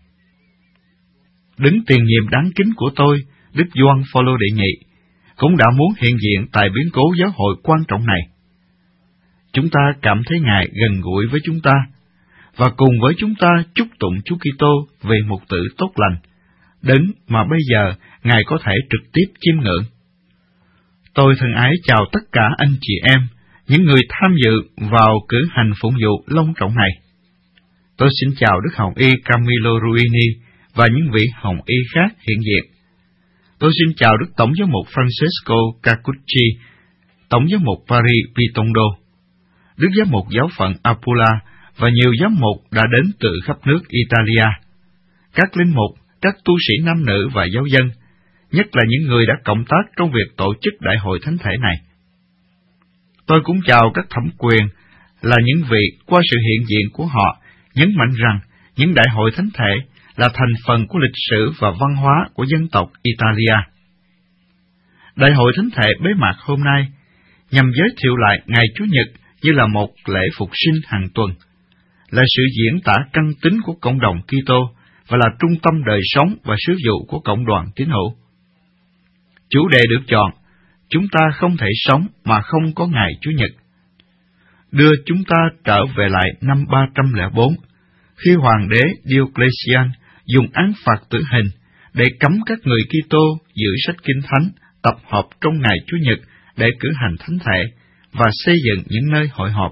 Đứng tiền nhiệm đáng kính của tôi, Đức Gioan Phaolô đệ nhị, cũng đã muốn hiện diện tại biến cố giáo hội quan trọng này. Chúng ta cảm thấy Ngài gần gũi với chúng ta, và cùng với chúng ta chúc tụng Chúa Kitô về mục tử tốt lành, đấng mà bây giờ Ngài có thể trực tiếp chiêm ngưỡng. Tôi thân ái chào tất cả anh chị em, những người tham dự vào cử hành phụng vụ long trọng này. Tôi xin chào Đức Hồng Y Camillo Ruini và những vị Hồng Y khác hiện diện. Tôi xin chào Đức Tổng giám mục Francesco Cacucci, Tổng giám mục Paris Vitondo, Đức giám mục giáo phận Apula và nhiều giám mục đã đến từ khắp nước Italia, các linh mục, các tu sĩ nam nữ và giáo dân, nhất là những người đã cộng tác trong việc tổ chức Đại hội Thánh thể này. Tôi cũng chào các thẩm quyền là những vị qua sự hiện diện của họ nhấn mạnh rằng những đại hội thánh thể là thành phần của lịch sử và văn hóa của dân tộc Italia. Đại hội thánh thể bế mạc hôm nay nhằm giới thiệu lại ngày Chủ nhật như là một lễ phục sinh hàng tuần, là sự diễn tả căn tính của cộng đồng Kitô và là trung tâm đời sống và sứ vụ của cộng đoàn tín hữu. Chủ đề được chọn, chúng ta không thể sống mà không có ngày Chủ nhật, đưa chúng ta trở về lại năm ba trăm lẻ bốn, khi Hoàng đế Diocletian dùng án phạt tử hình để cấm các người Kitô giữ sách Kinh Thánh tập hợp trong ngày Chủ nhật để cử hành thánh thể và xây dựng những nơi hội họp.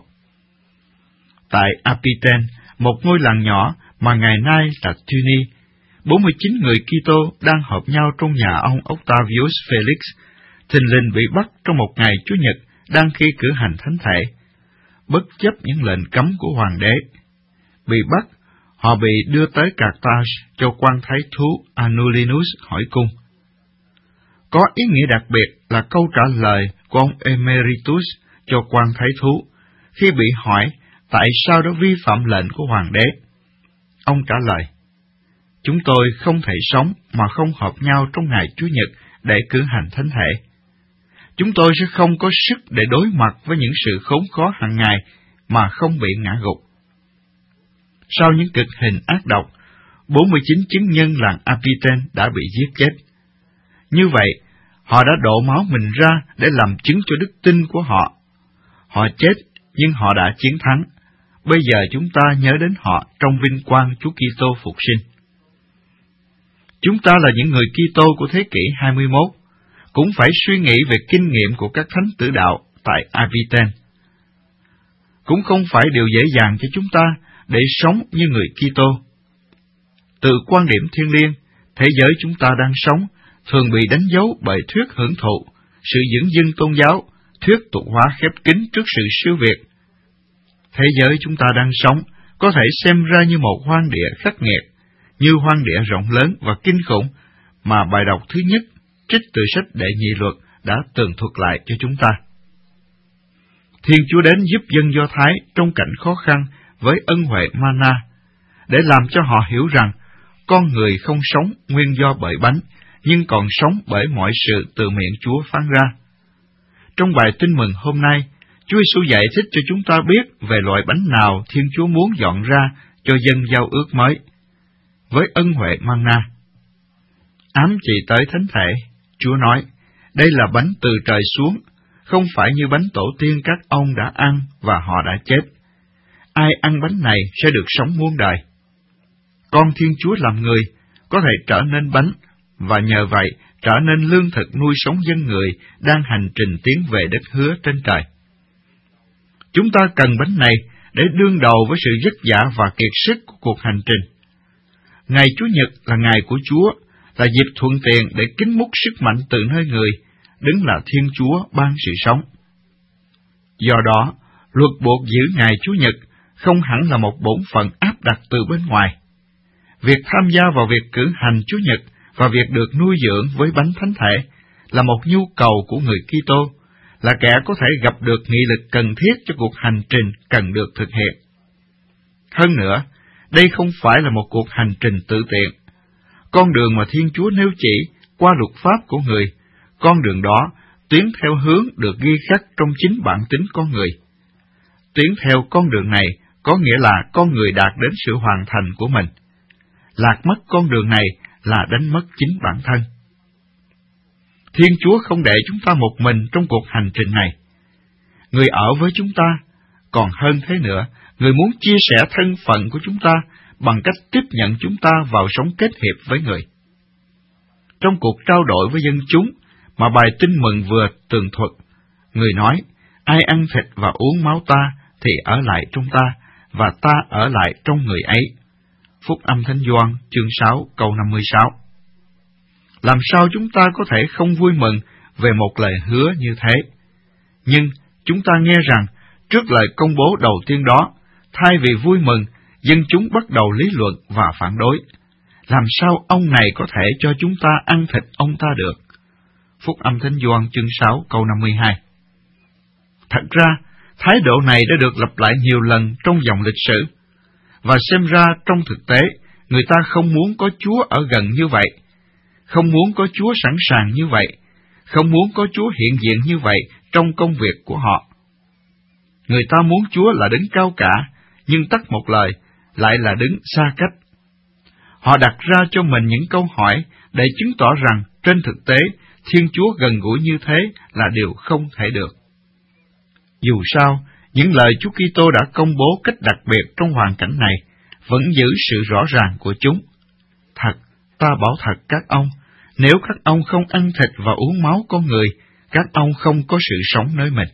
Tại Apiten, một ngôi làng nhỏ mà ngày nay là Tunis, bốn mươi chín người Kitô đang họp nhau trong nhà ông Octavius Felix, thình lình bị bắt trong một ngày Chủ nhật đang khi cử hành thánh thể, bất chấp những lệnh cấm của hoàng đế. Bị bắt, họ bị đưa tới Carthage cho quan thái thú Anulinus hỏi cung. Có ý nghĩa đặc biệt là câu trả lời của ông Emeritus cho quan thái thú khi bị hỏi tại sao đã vi phạm lệnh của hoàng đế. Ông trả lời: Chúng tôi không thể sống mà không họp nhau trong ngày Chủ nhật để cử hành thánh thể. Chúng tôi sẽ không có sức để đối mặt với những sự khốn khó hàng ngày mà không bị ngã gục. Sau những cực hình ác độc, bốn mươi chín chứng nhân làng Apiten đã bị giết chết. Như vậy, họ đã đổ máu mình ra để làm chứng cho đức tin của họ. Họ chết, nhưng họ đã chiến thắng. Bây giờ chúng ta nhớ đến họ trong vinh quang Chúa Kitô phục sinh. Chúng ta là những người Kitô của thế kỷ hai mươi mốt, cũng phải suy nghĩ về kinh nghiệm của các thánh tử đạo tại Aviten. Cũng không phải điều dễ dàng cho chúng ta để sống như người Kitô. Từ quan điểm thiêng liêng, thế giới chúng ta đang sống thường bị đánh dấu bởi thuyết hưởng thụ, sự dưỡng dưng tôn giáo, thuyết tục hóa khép kín trước sự siêu việt. Thế giới chúng ta đang sống có thể xem ra như một hoang địa khắc nghiệt, như hoang địa rộng lớn và kinh khủng mà bài đọc thứ nhất trích từ sách Đệ Nhị Luật đã tường thuật lại cho chúng ta. Thiên Chúa đến giúp dân Do Thái trong cảnh khó khăn với ân huệ mana, để làm cho họ hiểu rằng con người không sống nguyên do bởi bánh, nhưng còn sống bởi mọi sự từ miệng Chúa phán ra. Trong bài tin mừng hôm nay, Chúa Giêsu giải thích cho chúng ta biết về loại bánh nào Thiên Chúa muốn dọn ra cho dân giao ước mới, với ân huệ mana. Ám chỉ tới thánh thể, Chúa nói, đây là bánh từ trời xuống, không phải như bánh tổ tiên các ông đã ăn và họ đã chết. Ai ăn bánh này sẽ được sống muôn đời. Con Thiên Chúa làm người, có thể trở nên bánh, và nhờ vậy trở nên lương thực nuôi sống dân người đang hành trình tiến về đất hứa trên trời. Chúng ta cần bánh này để đương đầu với sự vất vả và kiệt sức của cuộc hành trình. Ngày Chủ nhật là ngày của Chúa, là dịp thuận tiện để kính múc sức mạnh từ nơi người, đứng là Thiên Chúa ban sự sống. Do đó, luật buộc giữ ngày Chủ nhật không hẳn là một bổn phận áp đặt từ bên ngoài. Việc tham gia vào việc cử hành Chủ nhật và việc được nuôi dưỡng với bánh thánh thể là một nhu cầu của người Kitô, là kẻ có thể gặp được nghị lực cần thiết cho cuộc hành trình cần được thực hiện. Hơn nữa, đây không phải là một cuộc hành trình tự tiện. Con đường mà Thiên Chúa nêu chỉ qua luật pháp của người, con đường đó tiến theo hướng được ghi khắc trong chính bản tính con người. Tiến theo con đường này có nghĩa là con người đạt đến sự hoàn thành của mình. Lạc mất con đường này là đánh mất chính bản thân. Thiên Chúa không để chúng ta một mình trong cuộc hành trình này. Người ở với chúng ta, còn hơn thế nữa, người muốn chia sẻ thân phận của chúng ta bằng cách tiếp nhận chúng ta vào sống kết hiệp với người. Trong cuộc trao đổi với dân chúng mà bài tin mừng vừa tường thuật, người nói, ai ăn thịt và uống máu ta thì ở lại trong ta, và ta ở lại trong người ấy. Phúc âm Thánh Gioan chương sáu câu năm mươi sáu. Làm sao chúng ta có thể không vui mừng về một lời hứa như thế? Nhưng chúng ta nghe rằng, trước lời công bố đầu tiên đó, thay vì vui mừng, dân chúng bắt đầu lý luận và phản đối. Làm sao ông này có thể cho chúng ta ăn thịt ông ta được? Phúc âm Thánh Gioan chương sáu câu năm mươi hai. Thật ra, thái độ này đã được lặp lại nhiều lần trong dòng lịch sử, và xem ra trong thực tế, người ta không muốn có Chúa ở gần như vậy, không muốn có Chúa sẵn sàng như vậy, không muốn có Chúa hiện diện như vậy trong công việc của họ. Người ta muốn Chúa là đứng cao cả, nhưng tắt một lời, lại là đứng xa cách. Họ đặt ra cho mình những câu hỏi để chứng tỏ rằng trên thực tế, Thiên Chúa gần gũi như thế là điều không thể được. Dù sao, những lời Chúa Kitô đã công bố cách đặc biệt trong hoàn cảnh này vẫn giữ sự rõ ràng của chúng. Thật, ta bảo thật các ông, nếu các ông không ăn thịt và uống máu con người, các ông không có sự sống nơi mình.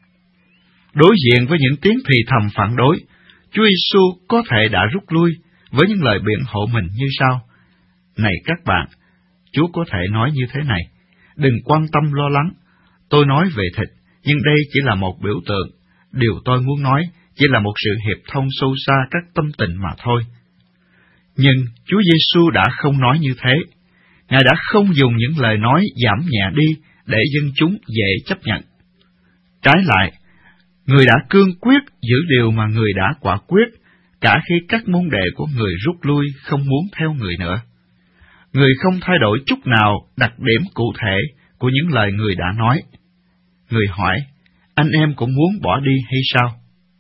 Đối diện với những tiếng thì thầm phản đối, Chúa Giêsu có thể đã rút lui với những lời biện hộ mình như sau: Này các bạn, Chúa có thể nói như thế này: đừng quan tâm lo lắng, tôi nói về thịt, nhưng đây chỉ là một biểu tượng. Điều tôi muốn nói chỉ là một sự hiệp thông sâu xa các tâm tình mà thôi. Nhưng Chúa Giêsu đã không nói như thế. Ngài đã không dùng những lời nói giảm nhẹ đi để dân chúng dễ chấp nhận. Trái lại, người đã cương quyết giữ điều mà người đã quả quyết, cả khi các môn đệ của người rút lui không muốn theo người nữa. Người không thay đổi chút nào đặc điểm cụ thể của những lời người đã nói. Người hỏi, anh em cũng muốn bỏ đi hay sao?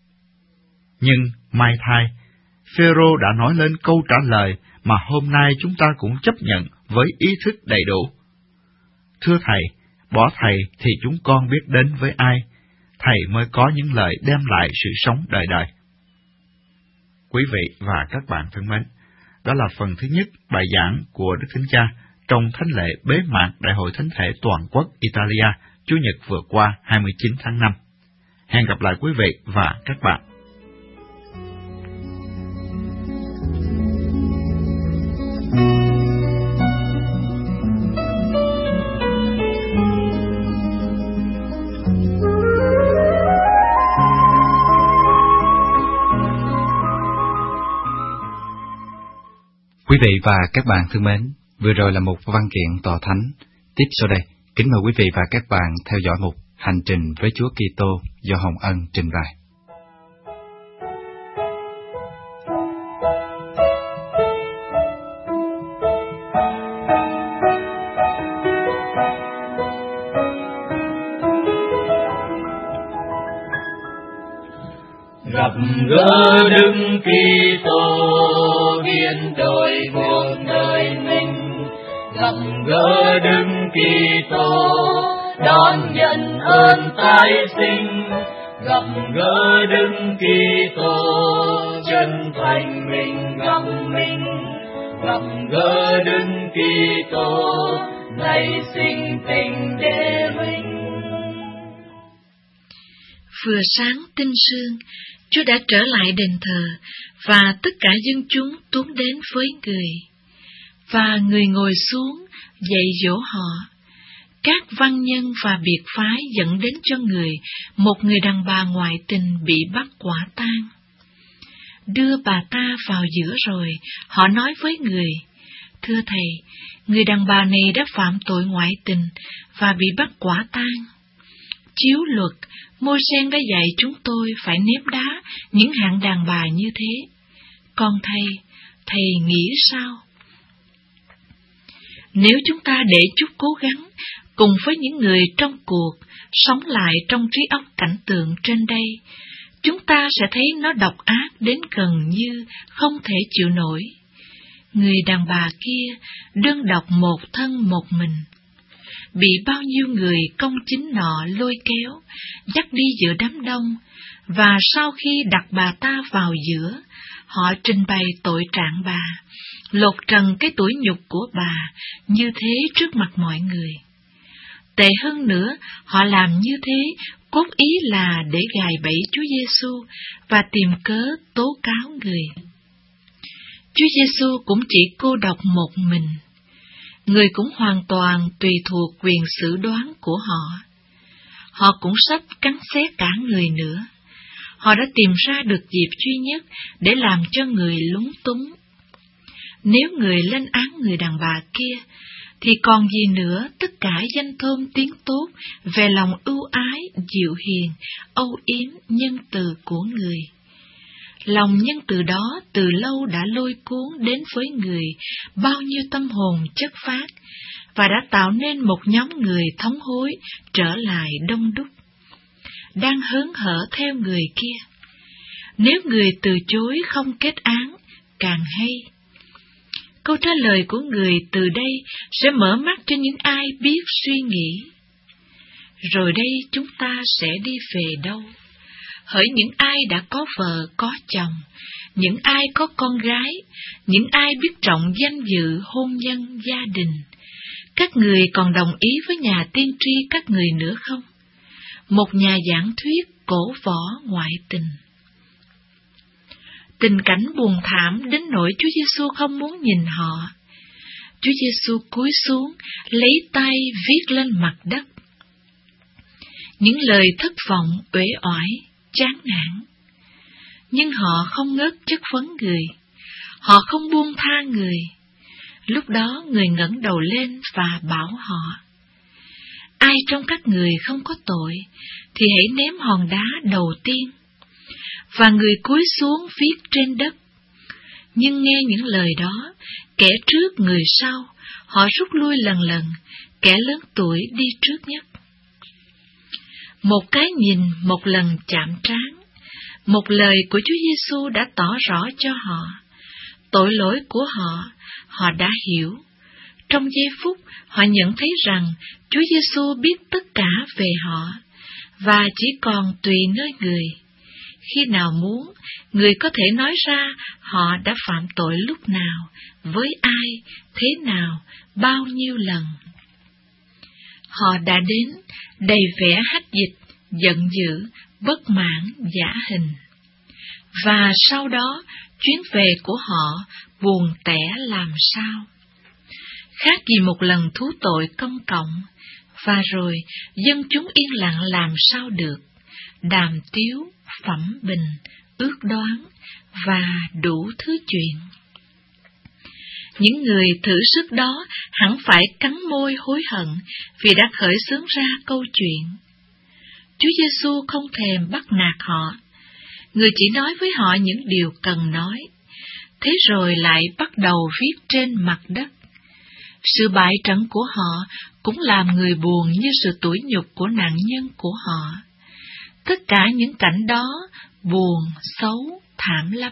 Nhưng may thay, Phêrô đã nói lên câu trả lời mà hôm nay chúng ta cũng chấp nhận với ý thức đầy đủ. Thưa Thầy, bỏ Thầy thì chúng con biết đến với ai? Thầy mới có những lời đem lại sự sống đời đời. Quý vị và các bạn thân mến, Đó là phần thứ nhất bài giảng của Đức Thánh Cha trong thánh lễ bế mạc Đại hội Thánh thể Toàn quốc Italia Chủ nhật vừa qua hai mươi chín tháng năm. Hẹn gặp lại quý vị và các bạn. Quý vị và các bạn thân mến, vừa rồi là một văn kiện tòa thánh. Tiếp sau đây, kính mời quý vị và các bạn theo dõi mục Hành trình với Chúa Kitô do Hồng Ân trình bày. Gặp gỡ Đức Kitô biến đổi cuộc đời mình, gặp gỡ Đức Kitô đón nhận ơn tái sinh, gặp gỡ Đức Kitô chân thành mình gặp mình, gặp gỡ Đức Kitô nảy sinh tình để mình. Vừa sáng tinh sương, Chúa đã trở lại đền thờ, và tất cả dân chúng tuôn đến với người. Và người ngồi xuống, dạy dỗ họ. Các văn nhân và biệt phái dẫn đến cho người một người đàn bà ngoại tình bị bắt quả tang. Đưa bà ta vào giữa rồi, họ nói với người: Thưa Thầy, người đàn bà này đã phạm tội ngoại tình và bị bắt quả tang. Chiếu luật, Môi-se đã dạy chúng tôi phải ném đá những hạng đàn bà như thế. Còn thầy, thầy nghĩ sao? Nếu chúng ta để chút cố gắng cùng với những người trong cuộc sống lại trong trí óc cảnh tượng trên đây, chúng ta sẽ thấy nó độc ác đến gần như không thể chịu nổi. Người đàn bà kia đơn độc một thân một mình, bị bao nhiêu người công chính nọ lôi kéo, dắt đi giữa đám đông, và sau khi đặt bà ta vào giữa, họ trình bày tội trạng bà, lột trần cái tủi nhục của bà như thế trước mặt mọi người. Tệ hơn nữa, họ làm như thế cốt ý là để gài bẫy Chúa Giêsu và tìm cớ tố cáo người. Chúa Giêsu cũng chỉ cô độc một mình. Người cũng hoàn toàn tùy thuộc quyền xử đoán của họ. Họ cũng sắp cắn xé cả người nữa. Họ đã tìm ra được dịp duy nhất để làm cho người lúng túng. Nếu người lên án người đàn bà kia, thì còn gì nữa tất cả danh thơm tiếng tốt về lòng ưu ái, dịu hiền, âu yếm, nhân từ của người. Lòng nhân từ đó từ lâu đã lôi cuốn đến với người bao nhiêu tâm hồn chất phát, và đã tạo nên một nhóm người thống hối trở lại đông đúc, đang hớn hở theo người kia. Nếu người từ chối không kết án, càng hay. Câu trả lời của người từ đây sẽ mở mắt cho những ai biết suy nghĩ. Rồi đây chúng ta sẽ đi về đâu? Hỡi những ai đã có vợ, có chồng, những ai có con gái, những ai biết trọng danh dự, hôn nhân, gia đình, các người còn đồng ý với nhà tiên tri các người nữa không? Một nhà giảng thuyết cổ võ ngoại tình. Tình cảnh buồn thảm đến nỗi Chúa Giêsu không muốn nhìn họ. Chúa Giêsu cúi xuống, lấy tay viết lên mặt đất những lời thất vọng, uể oải, chán nản. Nhưng họ không ngớt chất vấn người, họ không buông tha người. Lúc đó người ngẩng đầu lên và bảo họ: Ai trong các người không có tội, thì hãy ném hòn đá đầu tiên. Và người cúi xuống viết trên đất. Nhưng nghe những lời đó, kẻ trước người sau, họ rút lui lần lần, kẻ lớn tuổi đi trước nhất. Một cái nhìn, một lần chạm trán, một lời của Chúa Giêsu đã tỏ rõ cho họ tội lỗi của họ. Họ đã hiểu. Trong giây phút, họ nhận thấy rằng Chúa Giêsu biết tất cả về họ, và chỉ còn tùy nơi người. khi nào muốn, người có thể nói ra họ đã phạm tội lúc nào, với ai, thế nào, bao nhiêu lần. Họ đã đến, đầy vẻ hách dịch, giận dữ, bất mãn, giả hình. Và sau đó, chuyến về của họ buồn tẻ làm sao. Khác gì một lần thú tội công cộng, và rồi dân chúng yên lặng làm sao được, đàm tiếu, phẩm bình, ước đoán, và đủ thứ chuyện. Những người thử sức đó hẳn phải cắn môi hối hận vì đã khởi xướng ra câu chuyện. Chúa Giêsu không thèm bắt nạt họ, người chỉ nói với họ những điều cần nói, thế rồi lại bắt đầu viết trên mặt đất. Sự bại trận của họ cũng làm người buồn như sự tủi nhục của nạn nhân của họ. Tất cả những cảnh đó buồn, xấu, thảm lắm.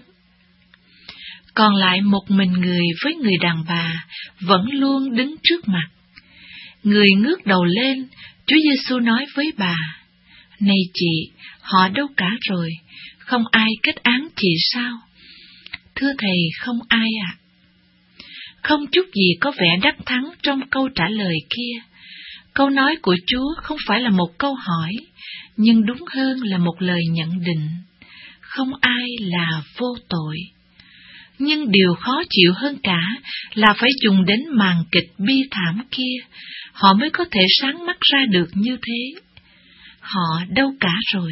Còn lại một mình người với người đàn bà vẫn luôn đứng trước mặt. Người ngước đầu lên, Chúa Giêsu nói với bà: "Này chị, họ đâu cả rồi, không ai kết án chị sao?" "Thưa thầy, không ai ạ." Không chút gì có vẻ đắc thắng trong câu trả lời kia. Câu nói của Chúa không phải là một câu hỏi, nhưng đúng hơn là một lời nhận định. Không ai là vô tội. Nhưng điều khó chịu hơn cả là phải dùng đến màn kịch bi thảm kia, họ mới có thể sáng mắt ra được như thế. Họ đâu cả rồi.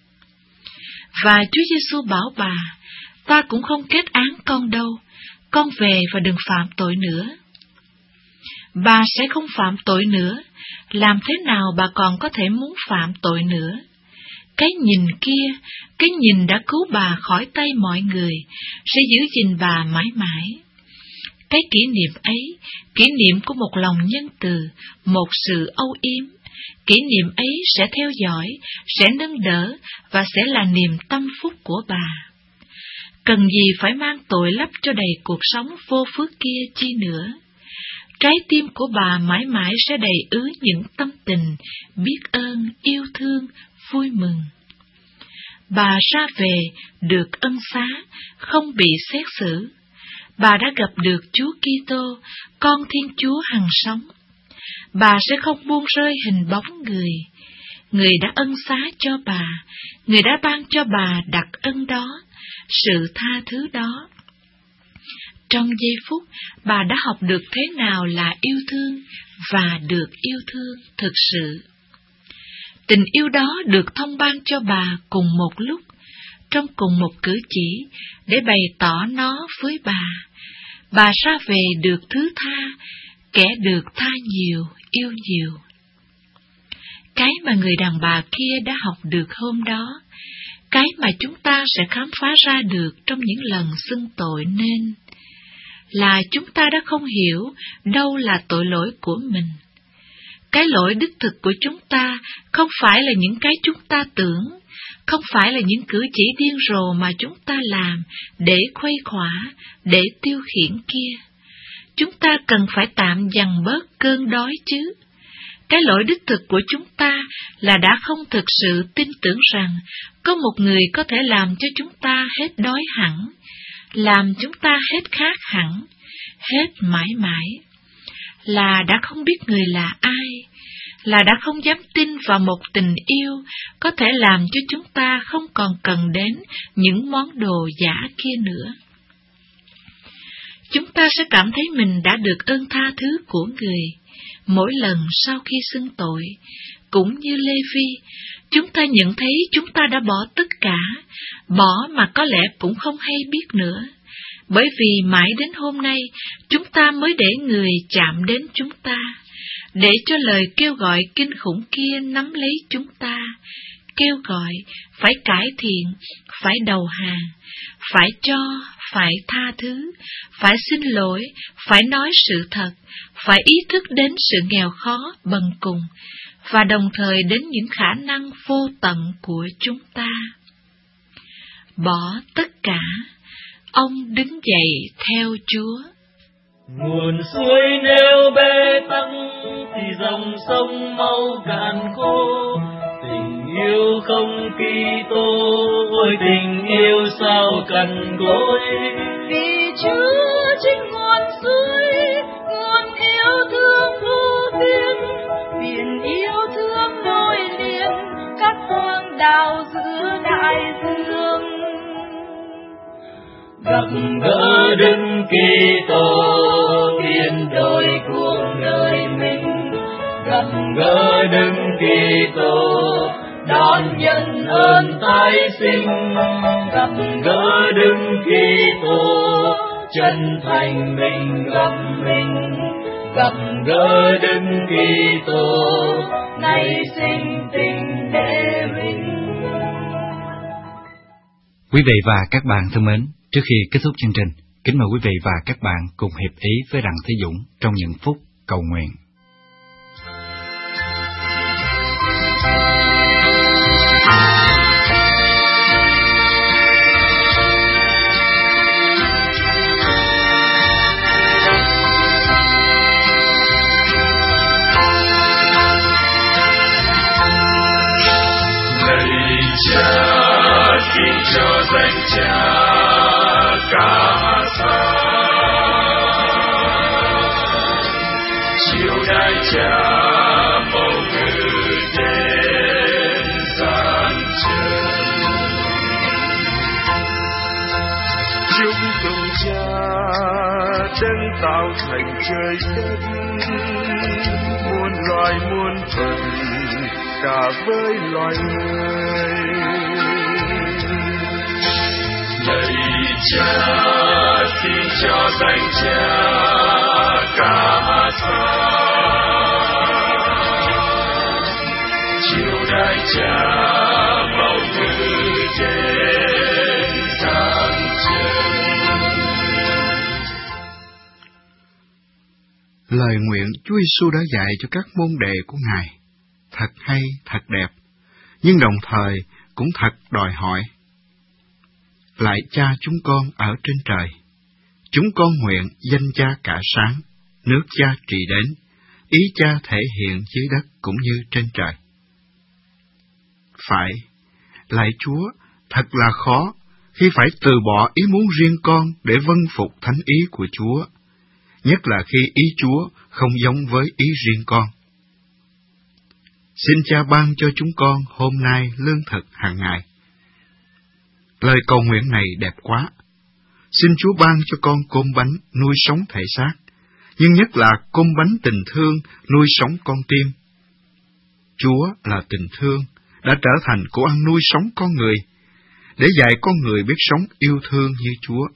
Và Chúa Giêsu bảo bà: "Ta cũng không kết án con đâu, con về và đừng phạm tội nữa." Bà sẽ không phạm tội nữa, làm thế nào bà còn có thể muốn phạm tội nữa? Cái nhìn kia, cái nhìn đã cứu bà khỏi tay mọi người, sẽ giữ gìn bà mãi mãi. Cái kỷ niệm ấy, kỷ niệm của một lòng nhân từ, một sự âu yếm, kỷ niệm ấy sẽ theo dõi, sẽ nâng đỡ và sẽ là niềm tâm phúc của bà. Cần gì phải mang tội lấp cho đầy cuộc sống vô phước kia chi nữa. Trái tim của bà mãi mãi sẽ đầy ứ những tâm tình, biết ơn, yêu thương, vui mừng. Bà ra về, được ân xá, không bị xét xử. Bà đã gặp được Chúa Kitô, con Thiên Chúa hằng sống. Bà sẽ không buông rơi hình bóng người. Người đã ân xá cho bà, người đã ban cho bà đặc ân đó, sự tha thứ đó. Trong giây phút, bà đã học được thế nào là yêu thương và được yêu thương thực sự. Tình yêu đó được thông ban cho bà cùng một lúc, trong cùng một cử chỉ, để bày tỏ nó với bà. Bà ra về được thứ tha, kẻ được tha nhiều, yêu nhiều. Cái mà người đàn bà kia đã học được hôm đó, cái mà chúng ta sẽ khám phá ra được trong những lần xưng tội nên, là chúng ta đã không hiểu đâu là tội lỗi của mình. Cái lỗi đích thực của chúng ta không phải là những cái chúng ta tưởng, không phải là những cử chỉ điên rồ mà chúng ta làm để khuây khỏa, để tiêu khiển kia. Chúng ta cần phải tạm dằn bớt cơn đói chứ. Cái lỗi đích thực của chúng ta là đã không thực sự tin tưởng rằng có một người có thể làm cho chúng ta hết đói hẳn, làm chúng ta hết khát hẳn, hết mãi mãi. Là đã không biết người là ai, là đã không dám tin vào một tình yêu có thể làm cho chúng ta không còn cần đến những món đồ giả kia nữa. Chúng ta sẽ cảm thấy mình đã được ơn tha thứ của người mỗi lần sau khi xưng tội. Cũng như Lê-vi, chúng ta nhận thấy chúng ta đã bỏ tất cả, bỏ mà có lẽ cũng không hay biết nữa. Bởi vì mãi đến hôm nay, chúng ta mới để người chạm đến chúng ta, để cho lời kêu gọi kinh khủng kia nắm lấy chúng ta, kêu gọi phải cải thiện, phải đầu hàng, phải cho, phải tha thứ, phải xin lỗi, phải nói sự thật, phải ý thức đến sự nghèo khó, bần cùng, và đồng thời đến những khả năng vô tận của chúng ta. Bỏ tất cả, ông đứng dậy theo Chúa. Nguồn suối nếu bê tắc thì dòng sông mau cạn khô, tình yêu không Kitô, ôi tình yêu sao cằn cỗi. Vì Chúa chính nguồn suối, nguồn yêu thương vô biên, biển yêu thương nối liền các hoang đảo giữa đại dương. Gặp gỡ Đức Kitô biến đổi cuộc đời mình, gặp gỡ Đức Kitô đón nhận ơn tái sinh, gặp gỡ Đức Kitô chân thành mình gặp mình, gặp gỡ Đức Kitô nay sinh tình để mình. Quý vị và các bạn thân mến, trước khi kết thúc chương trình, kính mời quý vị và các bạn cùng hiệp ý với Đặng Thế Dũng trong những phút cầu nguyện. Lạy Cha, xin cho danh Cha ca thán, chiều đại Cha mầu ngự trên gian trần. Chúng cùng Cha đấng tạo thành trời đất, muôn loài muôn phần cả với loài người. Lạy Cha, xin cho danh Cha ca thán, chiều đại Cha mầu ngự trên gian trần. Lời nguyện Chúa Giêsu đã dạy cho các môn đệ của Ngài thật hay, thật đẹp, nhưng đồng thời cũng thật đòi hỏi. Lạy Cha chúng con ở trên trời, chúng con nguyện danh Cha cả sáng, nước Cha trị đến, ý Cha thể hiện dưới đất cũng như trên trời. Phải, lạy Chúa, thật là khó khi phải từ bỏ ý muốn riêng con để vâng phục thánh ý của Chúa, nhất là khi ý Chúa không giống với ý riêng con. Xin Cha ban cho chúng con hôm nay lương thực hàng ngày. Lời cầu nguyện này đẹp quá. Xin Chúa ban cho con cơm bánh nuôi sống thể xác, nhưng nhất là cơm bánh tình thương nuôi sống con tim. Chúa là tình thương, đã trở thành của ăn nuôi sống con người, để dạy con người biết sống yêu thương như Chúa.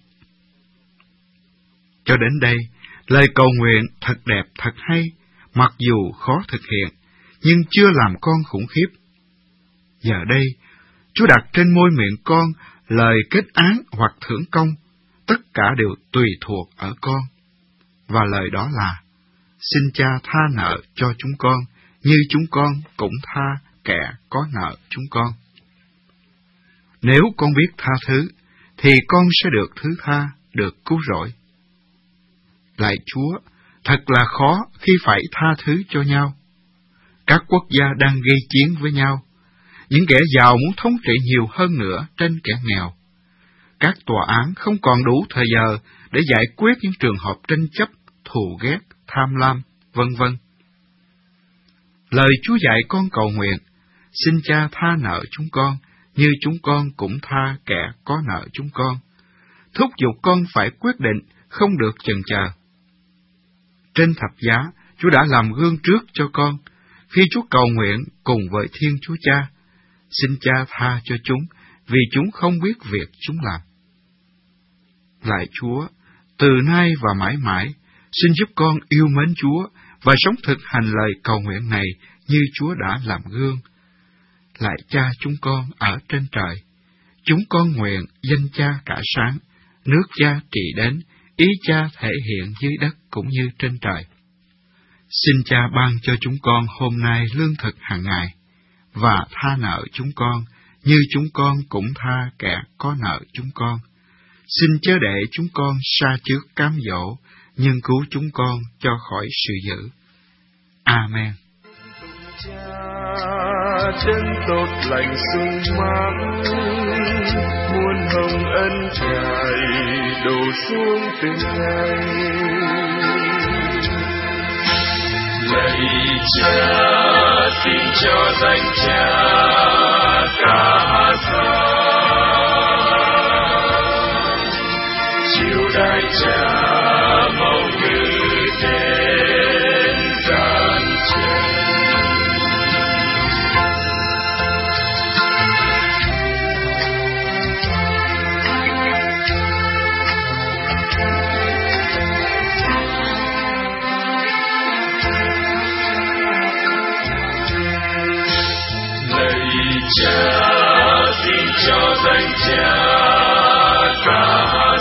Cho đến đây, lời cầu nguyện thật đẹp, thật hay, mặc dù khó thực hiện, nhưng chưa làm con khủng khiếp. Giờ đây, Chúa đặt trên môi miệng con lời kết án hoặc thưởng công, tất cả đều tùy thuộc ở con. Và lời đó là, xin Cha tha nợ cho chúng con, như chúng con cũng tha kẻ có nợ chúng con. Nếu con biết tha thứ, thì con sẽ được thứ tha, được cứu rỗi. Lạy Chúa, thật là khó khi phải tha thứ cho nhau. Các quốc gia đang gây chiến với nhau. Những kẻ giàu muốn thống trị nhiều hơn nữa trên kẻ nghèo. Các tòa án không còn đủ thời giờ để giải quyết những trường hợp tranh chấp, thù ghét, tham lam, vân vân. Lời Chúa dạy con cầu nguyện, xin Cha tha nợ chúng con, như chúng con cũng tha kẻ có nợ chúng con. Thúc giục con phải quyết định, không được chần chờ. Trên thập giá, Chúa đã làm gương trước cho con, khi Chúa cầu nguyện cùng với Thiên Chúa Cha, xin Cha tha cho chúng, vì chúng không biết việc chúng làm. Lạy Chúa, từ nay và mãi mãi, xin giúp con yêu mến Chúa và sống thực hành lời cầu nguyện này như Chúa đã làm gương. Lạy Cha chúng con ở trên trời, chúng con nguyện danh Cha cả sáng, nước Cha trị đến, ý Cha thể hiện dưới đất cũng như trên trời. Xin Cha ban cho chúng con hôm nay lương thực hàng ngày, và tha nợ chúng con, như chúng con cũng tha kẻ có nợ chúng con. Xin chớ để chúng con sa trước cám dỗ, nhưng cứu chúng con cho khỏi sự dữ. Amen. Đấng tốt lành sung mãn, muôn hồng ân trải đổ xuống từng ngày. Lạy Cha, xin cho danh Cha cả sáng, chiếu đại Cha màu ngự trên gian trần. Cha, xin cho danh Cha cả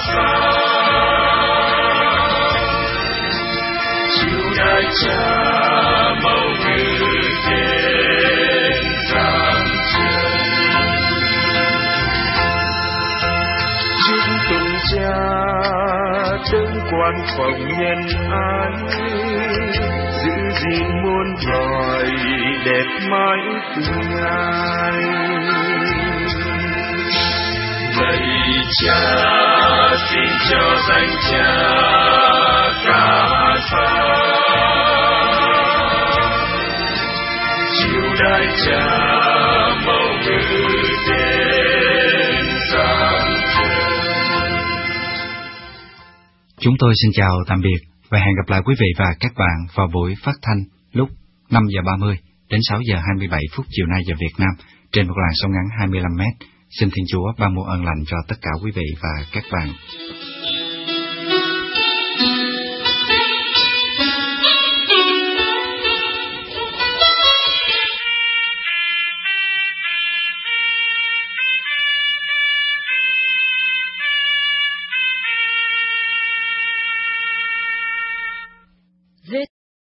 sáng, chiếu đại Cha màu ngự trên gian trần. Chúc tụng Cha đấng quan phòng nhân ái, giữ gìn muôn loài đẹp mãi cùng Ngài. Lạy Cha, xin cho danh Cha cả sáng, chiếu đại Cha màu ngự trên gian trần. Chúng tôi xin chào tạm biệt và hẹn gặp lại quý vị và các bạn vào buổi phát thanh lúc năm giờ ba mươi đến sáu giờ hai mươi bảy phút chiều nay giờ Việt Nam trên một làn sóng ngắn hai mươi lăm mét. Xin Thiên Chúa ban muôn ơn lành cho tất cả quý vị và các bạn.